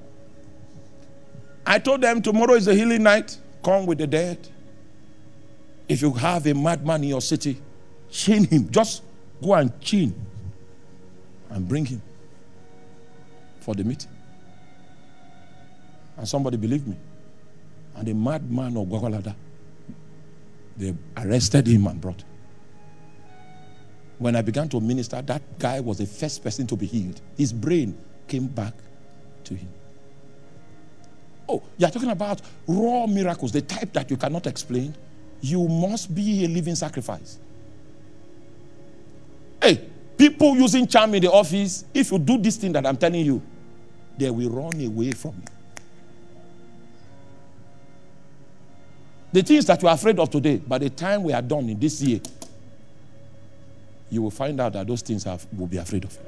I told them tomorrow is a healing night. Come with the dead. If you have a madman in your city, chain him. Just go and chain and bring him for the meeting. And somebody believed me. And the madman of Gwagwalada, they arrested him and brought him. When I began to minister, that guy was the first person to be healed. His brain came back to him. Oh, you're talking about raw miracles, the type that you cannot explain. You must be a living sacrifice. Hey, people using charm in the office, if you do this thing that I'm telling you, they will run away from you. The things that you are afraid of today, by the time we are done in this year, you will find out that those things will be afraid of you.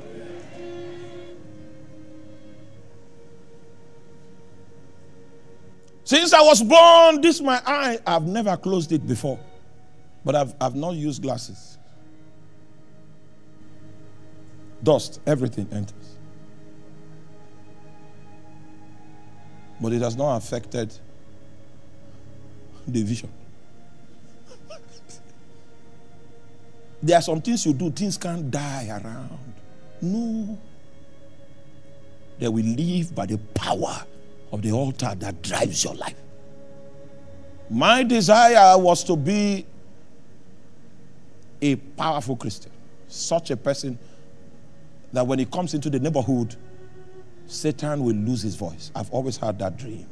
Since I was born, this my eye, I've never closed it before. But I've not used glasses. Dust, everything enters. But it has not affected the vision. There are some things you do, things can't die around. No. They will live by the power of the altar that drives your life. My desire was to be a powerful Christian. Such a person that when he comes into the neighborhood, Satan will lose his voice. I've always had that dream.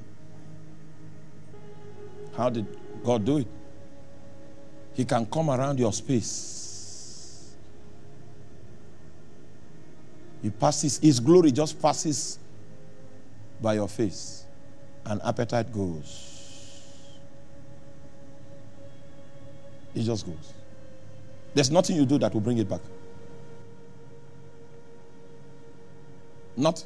How did God do it? He can come around your space. He passes, his glory just passes by your face, and appetite goes. It just goes. There's nothing you do that will bring it back. Nothing.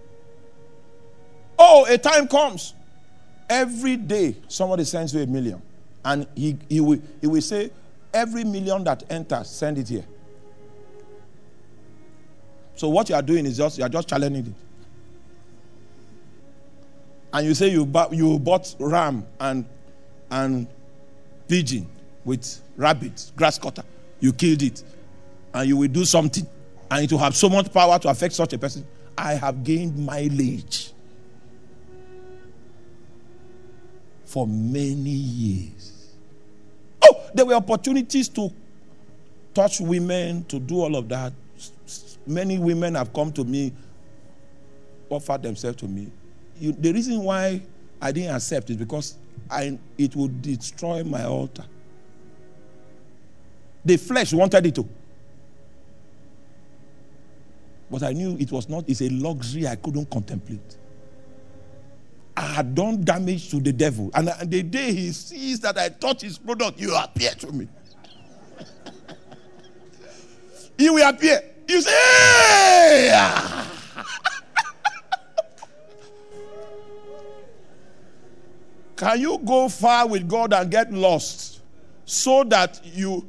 Oh, a time comes. Every day, somebody sends you $1 million. And he will say, every $1 million that enters, send it here. So what you are doing is you are just challenging it. And you say you bought ram and pigeon with rabbit, grass cutter. You killed it. And you will do something. And it will have so much power to affect such a person. I have gained mileage for many years. Oh, there were opportunities to touch women, to do all of that. Many women have come to me, offered themselves to me. The reason why I didn't accept is because it would destroy my altar. The flesh wanted it to. But I knew it was not, it's a luxury I couldn't contemplate. I had done damage to the devil. And the day he sees that I touch his product, you appear to me. He will appear. You say, hey! Can you go far with God and get lost so that your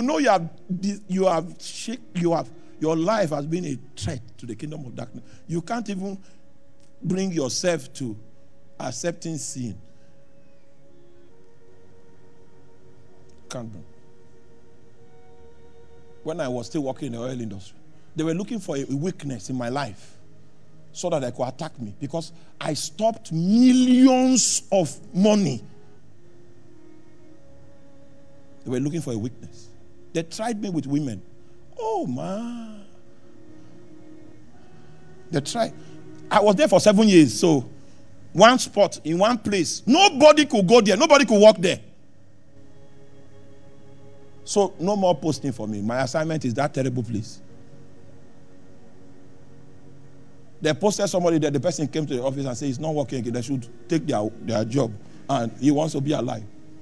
life has been a threat to the kingdom of darkness? You can't even bring yourself to accepting sin. Can't do. When I was still working in the oil industry, they were looking for a weakness in my life so that they could attack me because I stopped millions of money. They were looking for a weakness. They tried me with women. Oh, man. They tried. I was there for 7 years, so one spot in one place. Nobody could go there. Nobody could walk there. So no more posting for me. My assignment is that terrible place. They posted somebody there. The person came to the office and said, it's not working again. They should take their job. And he wants to be alive.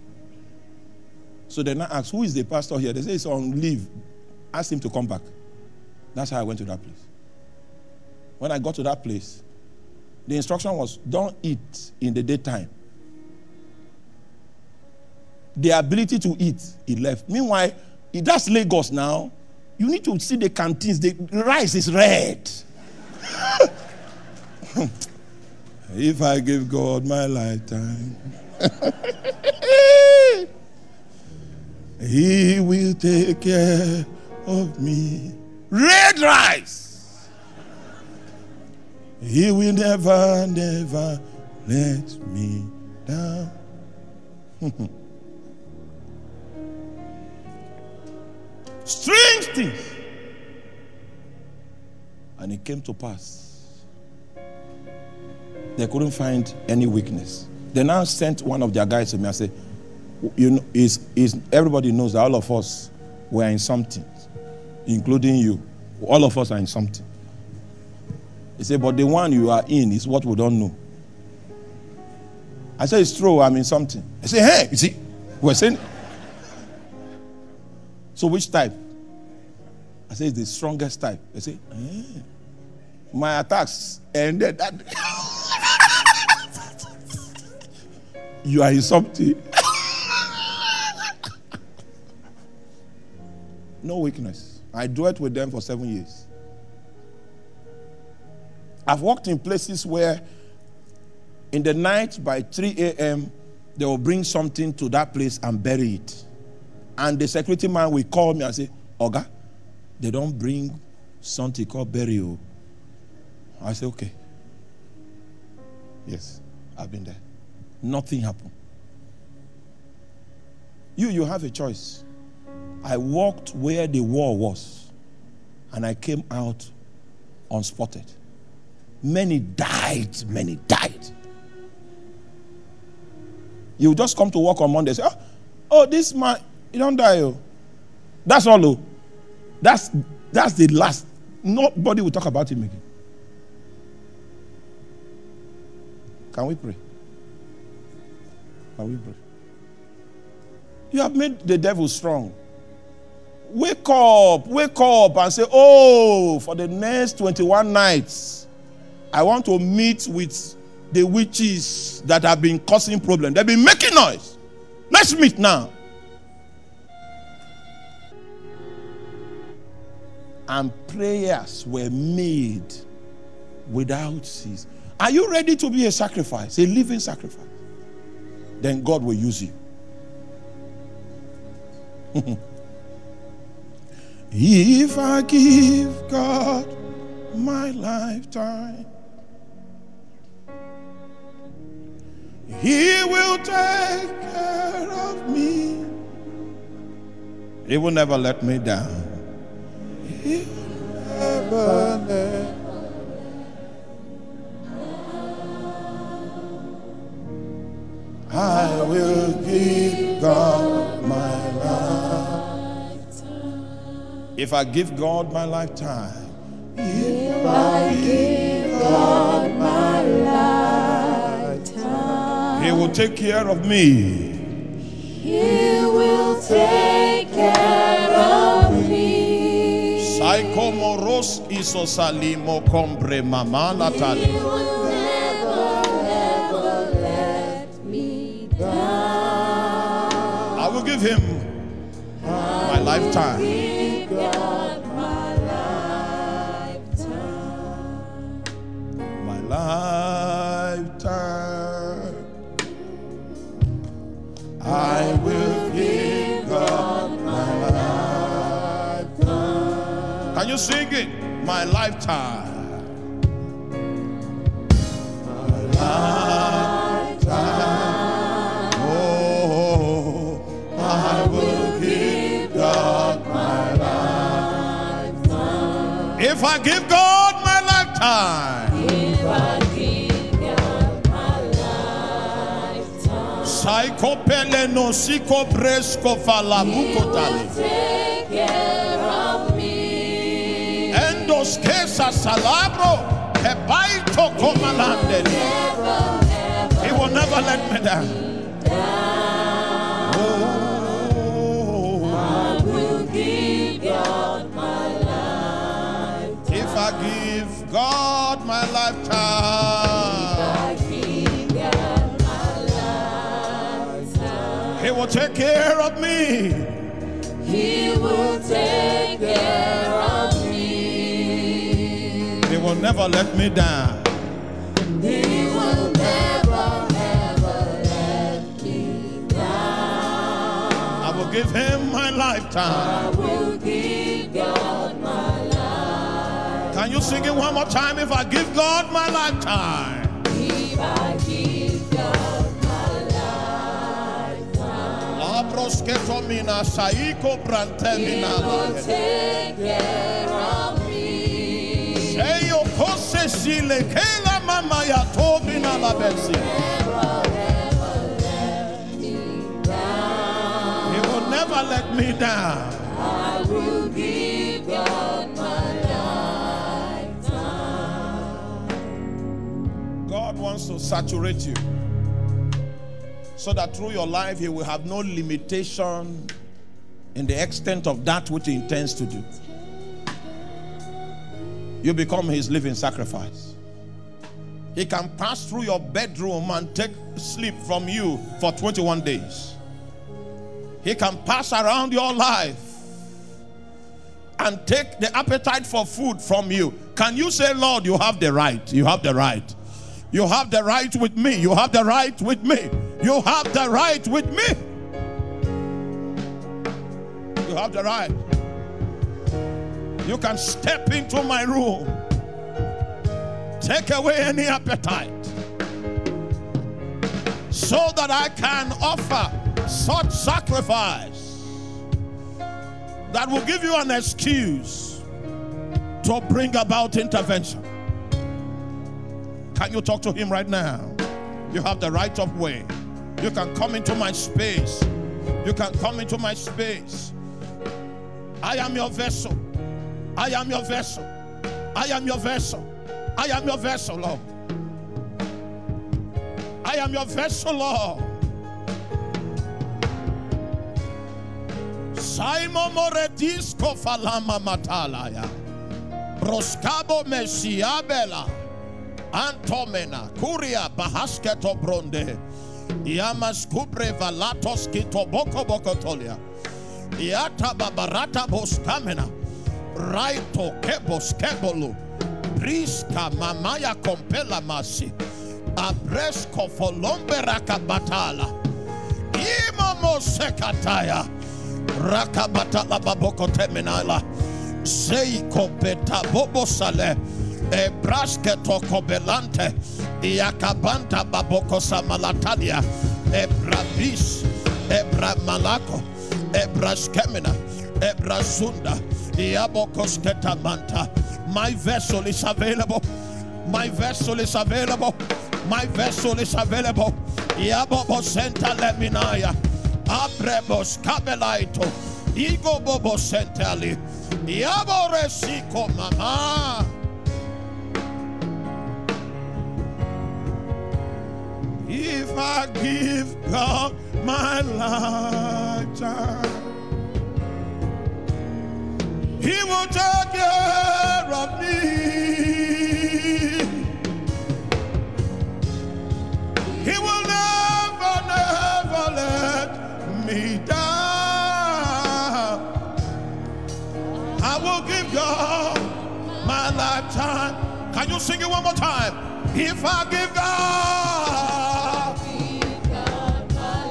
So they now asked, who is the pastor here? They say he's on leave. Ask him to come back. That's how I went to that place. When I got to that place, the instruction was, don't eat in the daytime. The ability to eat, he left. Meanwhile, that's Lagos now. You need to see the canteens. The rice is red. If I give God my lifetime, He will take care of me. Red rice. He will never, never let me down. Strange things. And it came to pass. They couldn't find any weakness. They now sent one of their guys to me and said, you know, everybody knows that all of us were in something, including you. All of us are in something. He said, but the one you are in is what we don't know. I said, it's true, I'm in something. I said, hey, you see, we're saying. So which type? I said, it's the strongest type. They say, my attacks ended that. You are in something. No weakness. I dwelt with them for 7 years. I've worked in places where in the night by 3 a.m. they will bring something to that place and bury it. And the security man will call me and say, Oga, they don't bring something called burial. I say, okay. Yes, I've been there. Nothing happened. You have a choice. I walked where the war was, and I came out unspotted. Many died, many died. You just come to work on Monday and say, oh, this man, he don't die. Oh. That's all. Oh. That's the last. Nobody will talk about him again. Can we pray? Can we pray? You have made the devil strong. Wake up and say, oh, for the next 21 nights, I want to meet with the witches that have been causing problems. They've been making noise. Let's meet now. And prayers were made without cease. Are you ready to be a sacrifice, a living sacrifice? Then God will use you. If I give God my lifetime, He will take care of me. He will never let me down. He will never let. I will give God my lifetime. If I give God my lifetime, if I give God my lifetime, He will take care of me. He will take care of me. Psychomoros isosalimo combre mama latali. I will give Him my lifetime. My lifetime. I will give God Can you sing it? My lifetime. I will give God my lifetime. If I give God my lifetime, if I give God my lifetime, Saikopele no siko presko falabuko tali. take care of me. Endos kesa salabro kebaito komalandeli. He will never let me down. If I give God my lifetime, He will take care of me. He will take care of me. He will never let me down. He will never, ever let me down. I will give Him my lifetime. I will give God my life. Can you sing it one more time? If I give God my lifetime, If I give God my lifetime, Abrosketominah saiko He brantemina. will take care of me. Seyo kose sile kela mama ya tobina la besi. Never, ever let me down. He will never let me down. I will give God my lifetime. God wants to saturate you so that through your life He will have no limitation in the extent of that which He intends to do. You become His living sacrifice. He can pass through your bedroom and take sleep from you for 21 days. He can pass around your life and take the appetite for food from you. Can you say, Lord, you have the right. You have the right. You have the right with me. You have the right with me. You have the right with me. You have the right. You can step into my room. Take away any appetite so that I can offer such sacrifice that will give you an excuse to bring about intervention. Can you talk to Him right now? You have the right of way. You can come into my space. You can come into my space. I am your vessel. I am your vessel. I am your vessel. I am your vessel, Lord. I am your vessel, Lord. Simon Moredisco Falama Matalaya. Broscabo Messiabela. Antomena. Curia Bahasketo Bronde. Yamas Cubre Valatos Kito Boko Bokotolia. Yata Babarata Boscamena. Raito Kebos Kebolu. Riska Mamaya Compela Masi. Abresco Folombe Rakabatala. Imamo Sekataya. Rakabatala Baboko Teminala. Seiko Beta Bobo Sale. Ebraske Tokobelante. Iakabanta Baboko Samalatalia. Ebrabis. Ebra Malako. Ebraskemina. Ebrazunda. Iabokos Ketamanta. My vessel is available. My vessel is available. My vessel is available. Yabobo Senta Leminaya. Abrebos Kabelaito. Igo Bobo Sentali. Yabo Resiko Mama. If I give God my lifetime, He will take care of me. He will never, never let me down. I will give God my lifetime. Can you sing it one more time? If I give God, my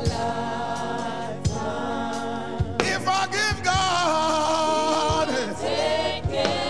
lifetime. if I give God, Take care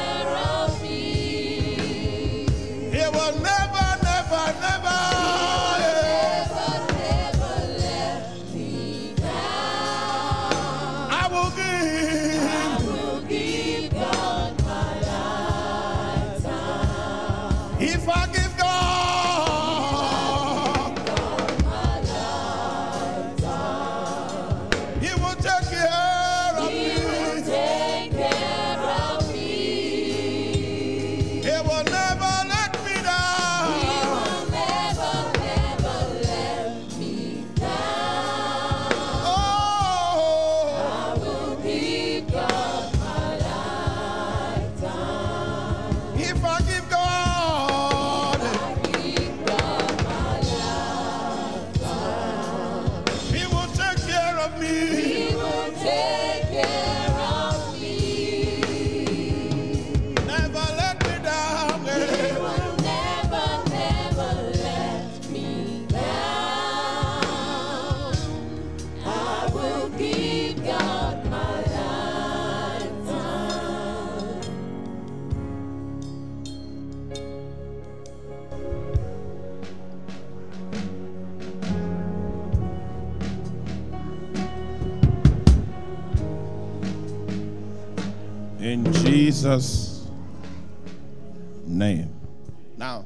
In Jesus' name. Now,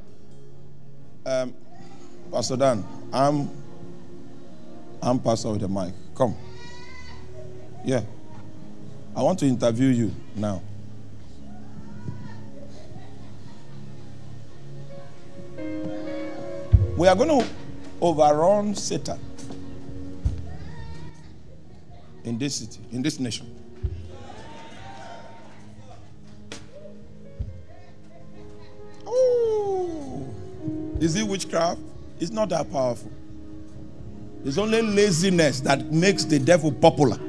Pastor Dan, I'm Pastor with the mic. Come. Yeah. I want to interview you now. We are going to overrun Satan in this city, in this nation. Oh, is it witchcraft? It's not that powerful. It's only laziness that makes the devil popular.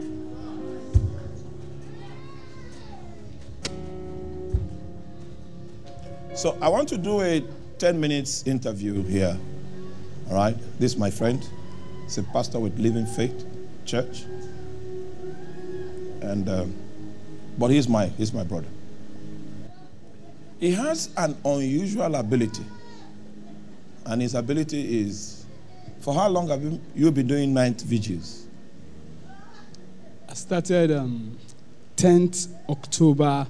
So I want to do a 10 minutes interview here. All right, this is my friend. He's a pastor with Living Faith Church, and but he's my brother. He has an unusual ability, and his ability is, for how long have you been doing night vigils? I started 10th October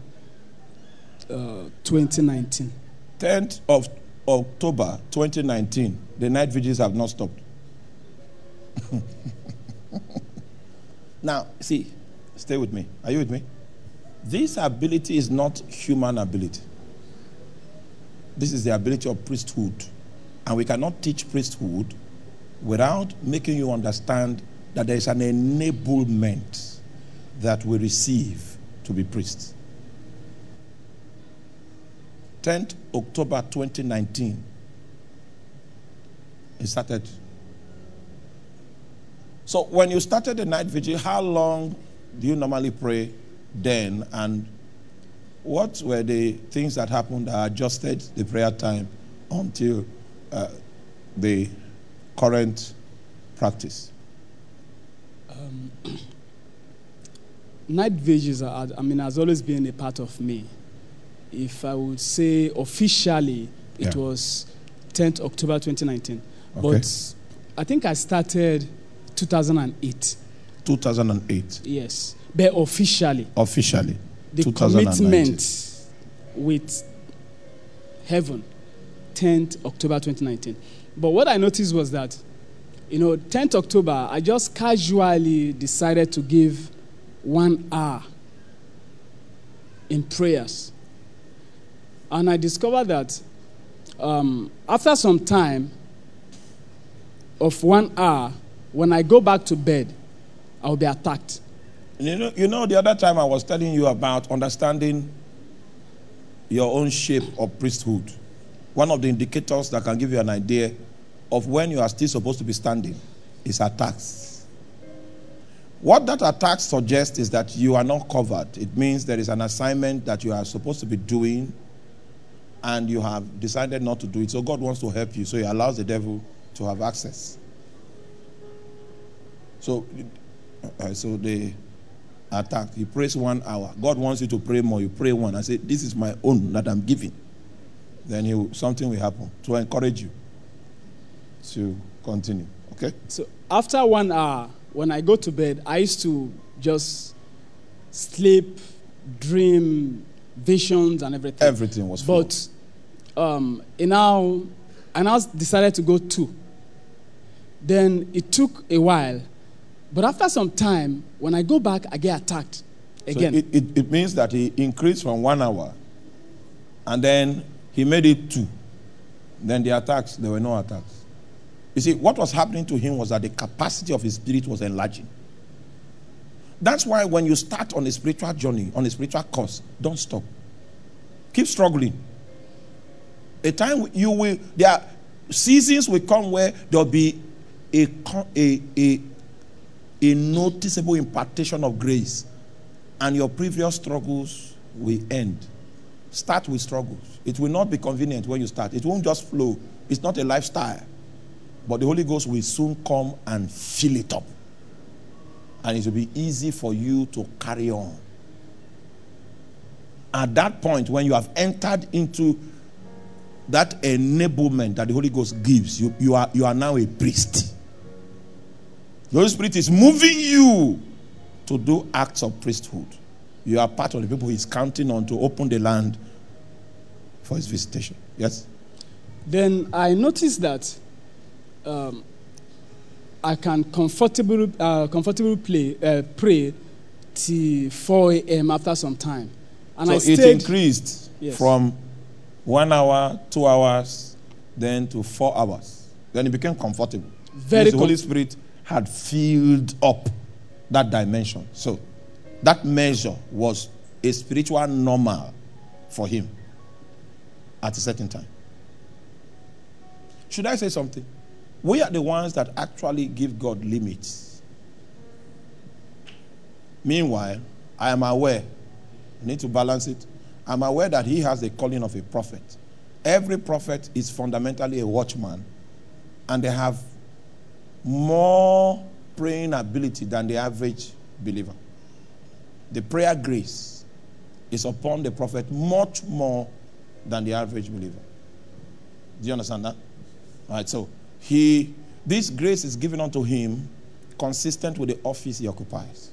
2019. 10th of October 2019. The night vigils have not stopped. Now, see, stay with me. Are you with me? This ability is not human ability. This is the ability of priesthood. And we cannot teach priesthood without making you understand that there is an enablement that we receive to be priests. 10th October 2019. It started. So when you started the night vigil, how long do you normally pray then? And what were the things that happened that adjusted the prayer time until the current practice? Night vigils, has always been a part of me. If I would say officially, it was 10th October 2019. Okay. But I think I started 2008. 2008. Yes. But officially. Officially. The commitment with heaven, 10th October 2019. But what I noticed was that, 10th October, I just casually decided to give 1 hour in prayers. And I discovered that after some time of 1 hour, when I go back to bed, I'll be attacked. You know, the other time I was telling you about understanding your own shape of priesthood. One of the indicators that can give you an idea of when you are still supposed to be standing is attacks. What that attack suggests is that you are not covered. It means there is an assignment that you are supposed to be doing and you have decided not to do it. So God wants to help you. So he allows the devil to have access. So the attack, he prays 1 hour. God wants you to pray more. You pray one. I say, this is my own that I'm giving. Then something will happen to encourage you to continue. Okay? So after 1 hour, when I go to bed, I used to just sleep, dream, visions and everything. Everything was full. But I now decided to go 2. Then it took a while. But after some time, when I go back, I get attacked again. So it means that he increased from 1 hour. And then he made it 2. Then the attacks, there were no attacks. You see, what was happening to him was that the capacity of his spirit was enlarging. That's why when you start on a spiritual journey, on a spiritual course, don't stop. Keep struggling. There are seasons will come where there'll be a noticeable impartation of grace, and your previous struggles will end. Start with struggles. It will not be convenient when you start. It won't just flow. It's not a lifestyle. But the Holy Ghost will soon come and fill it up. And it will be easy for you to carry on. At that point, when you have entered into that enablement that the Holy Ghost gives, you are now a priest. The Holy Spirit is moving you to do acts of priesthood. You are part of the people he's counting on to open the land for his visitation. Yes? Then I noticed that I can comfortably pray till 4 a.m. after some time. And so I stayed, it increased yes, from 1 hour, 2 hours, then to 4 hours. Then it became comfortable. Very the Holy Spirit had filled up that dimension. So that measure was a spiritual normal for him at a certain time. Should I say something? We are the ones that actually give God limits. Meanwhile, I am aware, I need to balance it. I'm aware that he has the calling of a prophet. Every prophet is fundamentally a watchman, and they have more praying ability than the average believer. The prayer grace is upon the prophet much more than the average believer. Do you understand that? All right, so this grace is given unto him consistent with the office he occupies.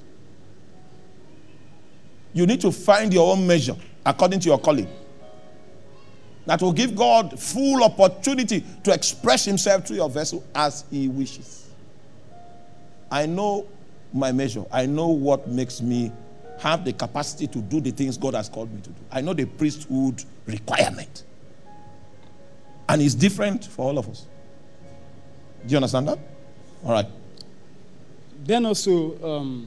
You need to find your own measure according to your calling that will give God full opportunity to express himself through your vessel as he wishes. I know my measure. I know what makes me have the capacity to do the things God has called me to do. I know the priesthood requirement. And it's different for all of us. Do you understand that? All right. Then also,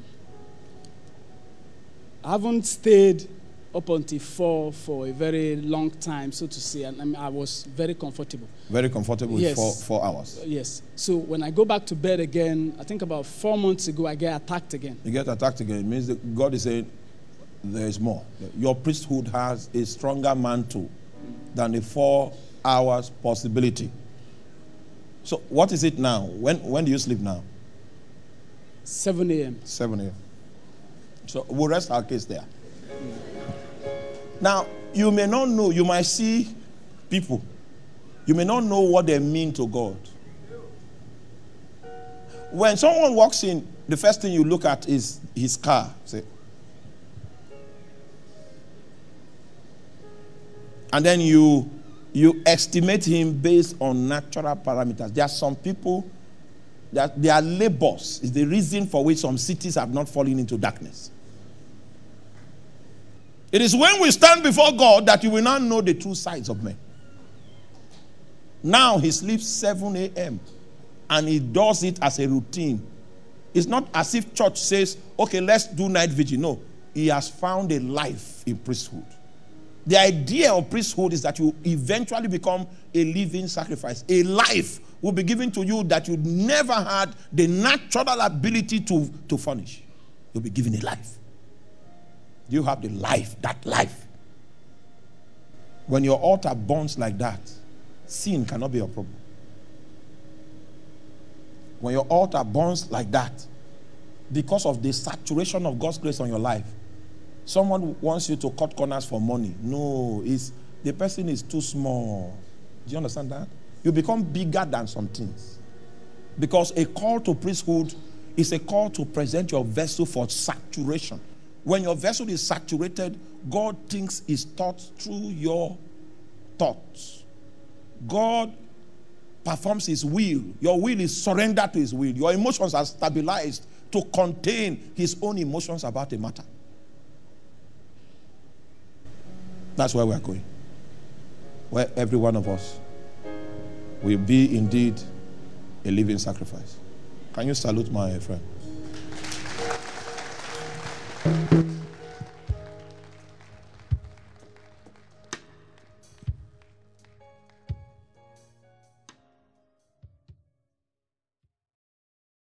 I haven't stayed up until 4 for a very long time, so to say, and I was very comfortable. Very comfortable, yes, with 4 hours. Yes. So when I go back to bed again, I think about 4 months ago, I get attacked again. You get attacked again. It means that God is saying there is more. Your priesthood has a stronger mantle than the 4 hours possibility. So what is it now? When do you sleep now? 7 a.m. 7 a.m. So we'll rest our case there. Now, you may not know, you might see people. You may not know what they mean to God. When someone walks in, the first thing you look at is his car. Say, and then you estimate him based on natural parameters. There are some people that their labors is the reason for which some cities have not fallen into darkness. It is when we stand before God that you will now know the true sides of men. Now he sleeps 7 a.m. and he does it as a routine. It's not as if church says, okay, let's do night vigil. No, he has found a life in priesthood. The idea of priesthood is that you eventually become a living sacrifice. A life will be given to you that you never had the natural ability to furnish. You'll be given a life. You have the life, that life. When your altar burns like that, sin cannot be a problem. When your altar burns like that, because of the saturation of God's grace on your life, someone wants you to cut corners for money. No, the person is too small. Do you understand that? You become bigger than some things. Because a call to priesthood is a call to present your vessel for saturation. When your vessel is saturated, God thinks his thoughts through your thoughts. God performs his will. Your will is surrendered to his will. Your emotions are stabilized to contain his own emotions about a matter. That's where we're going. Where every one of us will be indeed a living sacrifice. Can you salute my friend?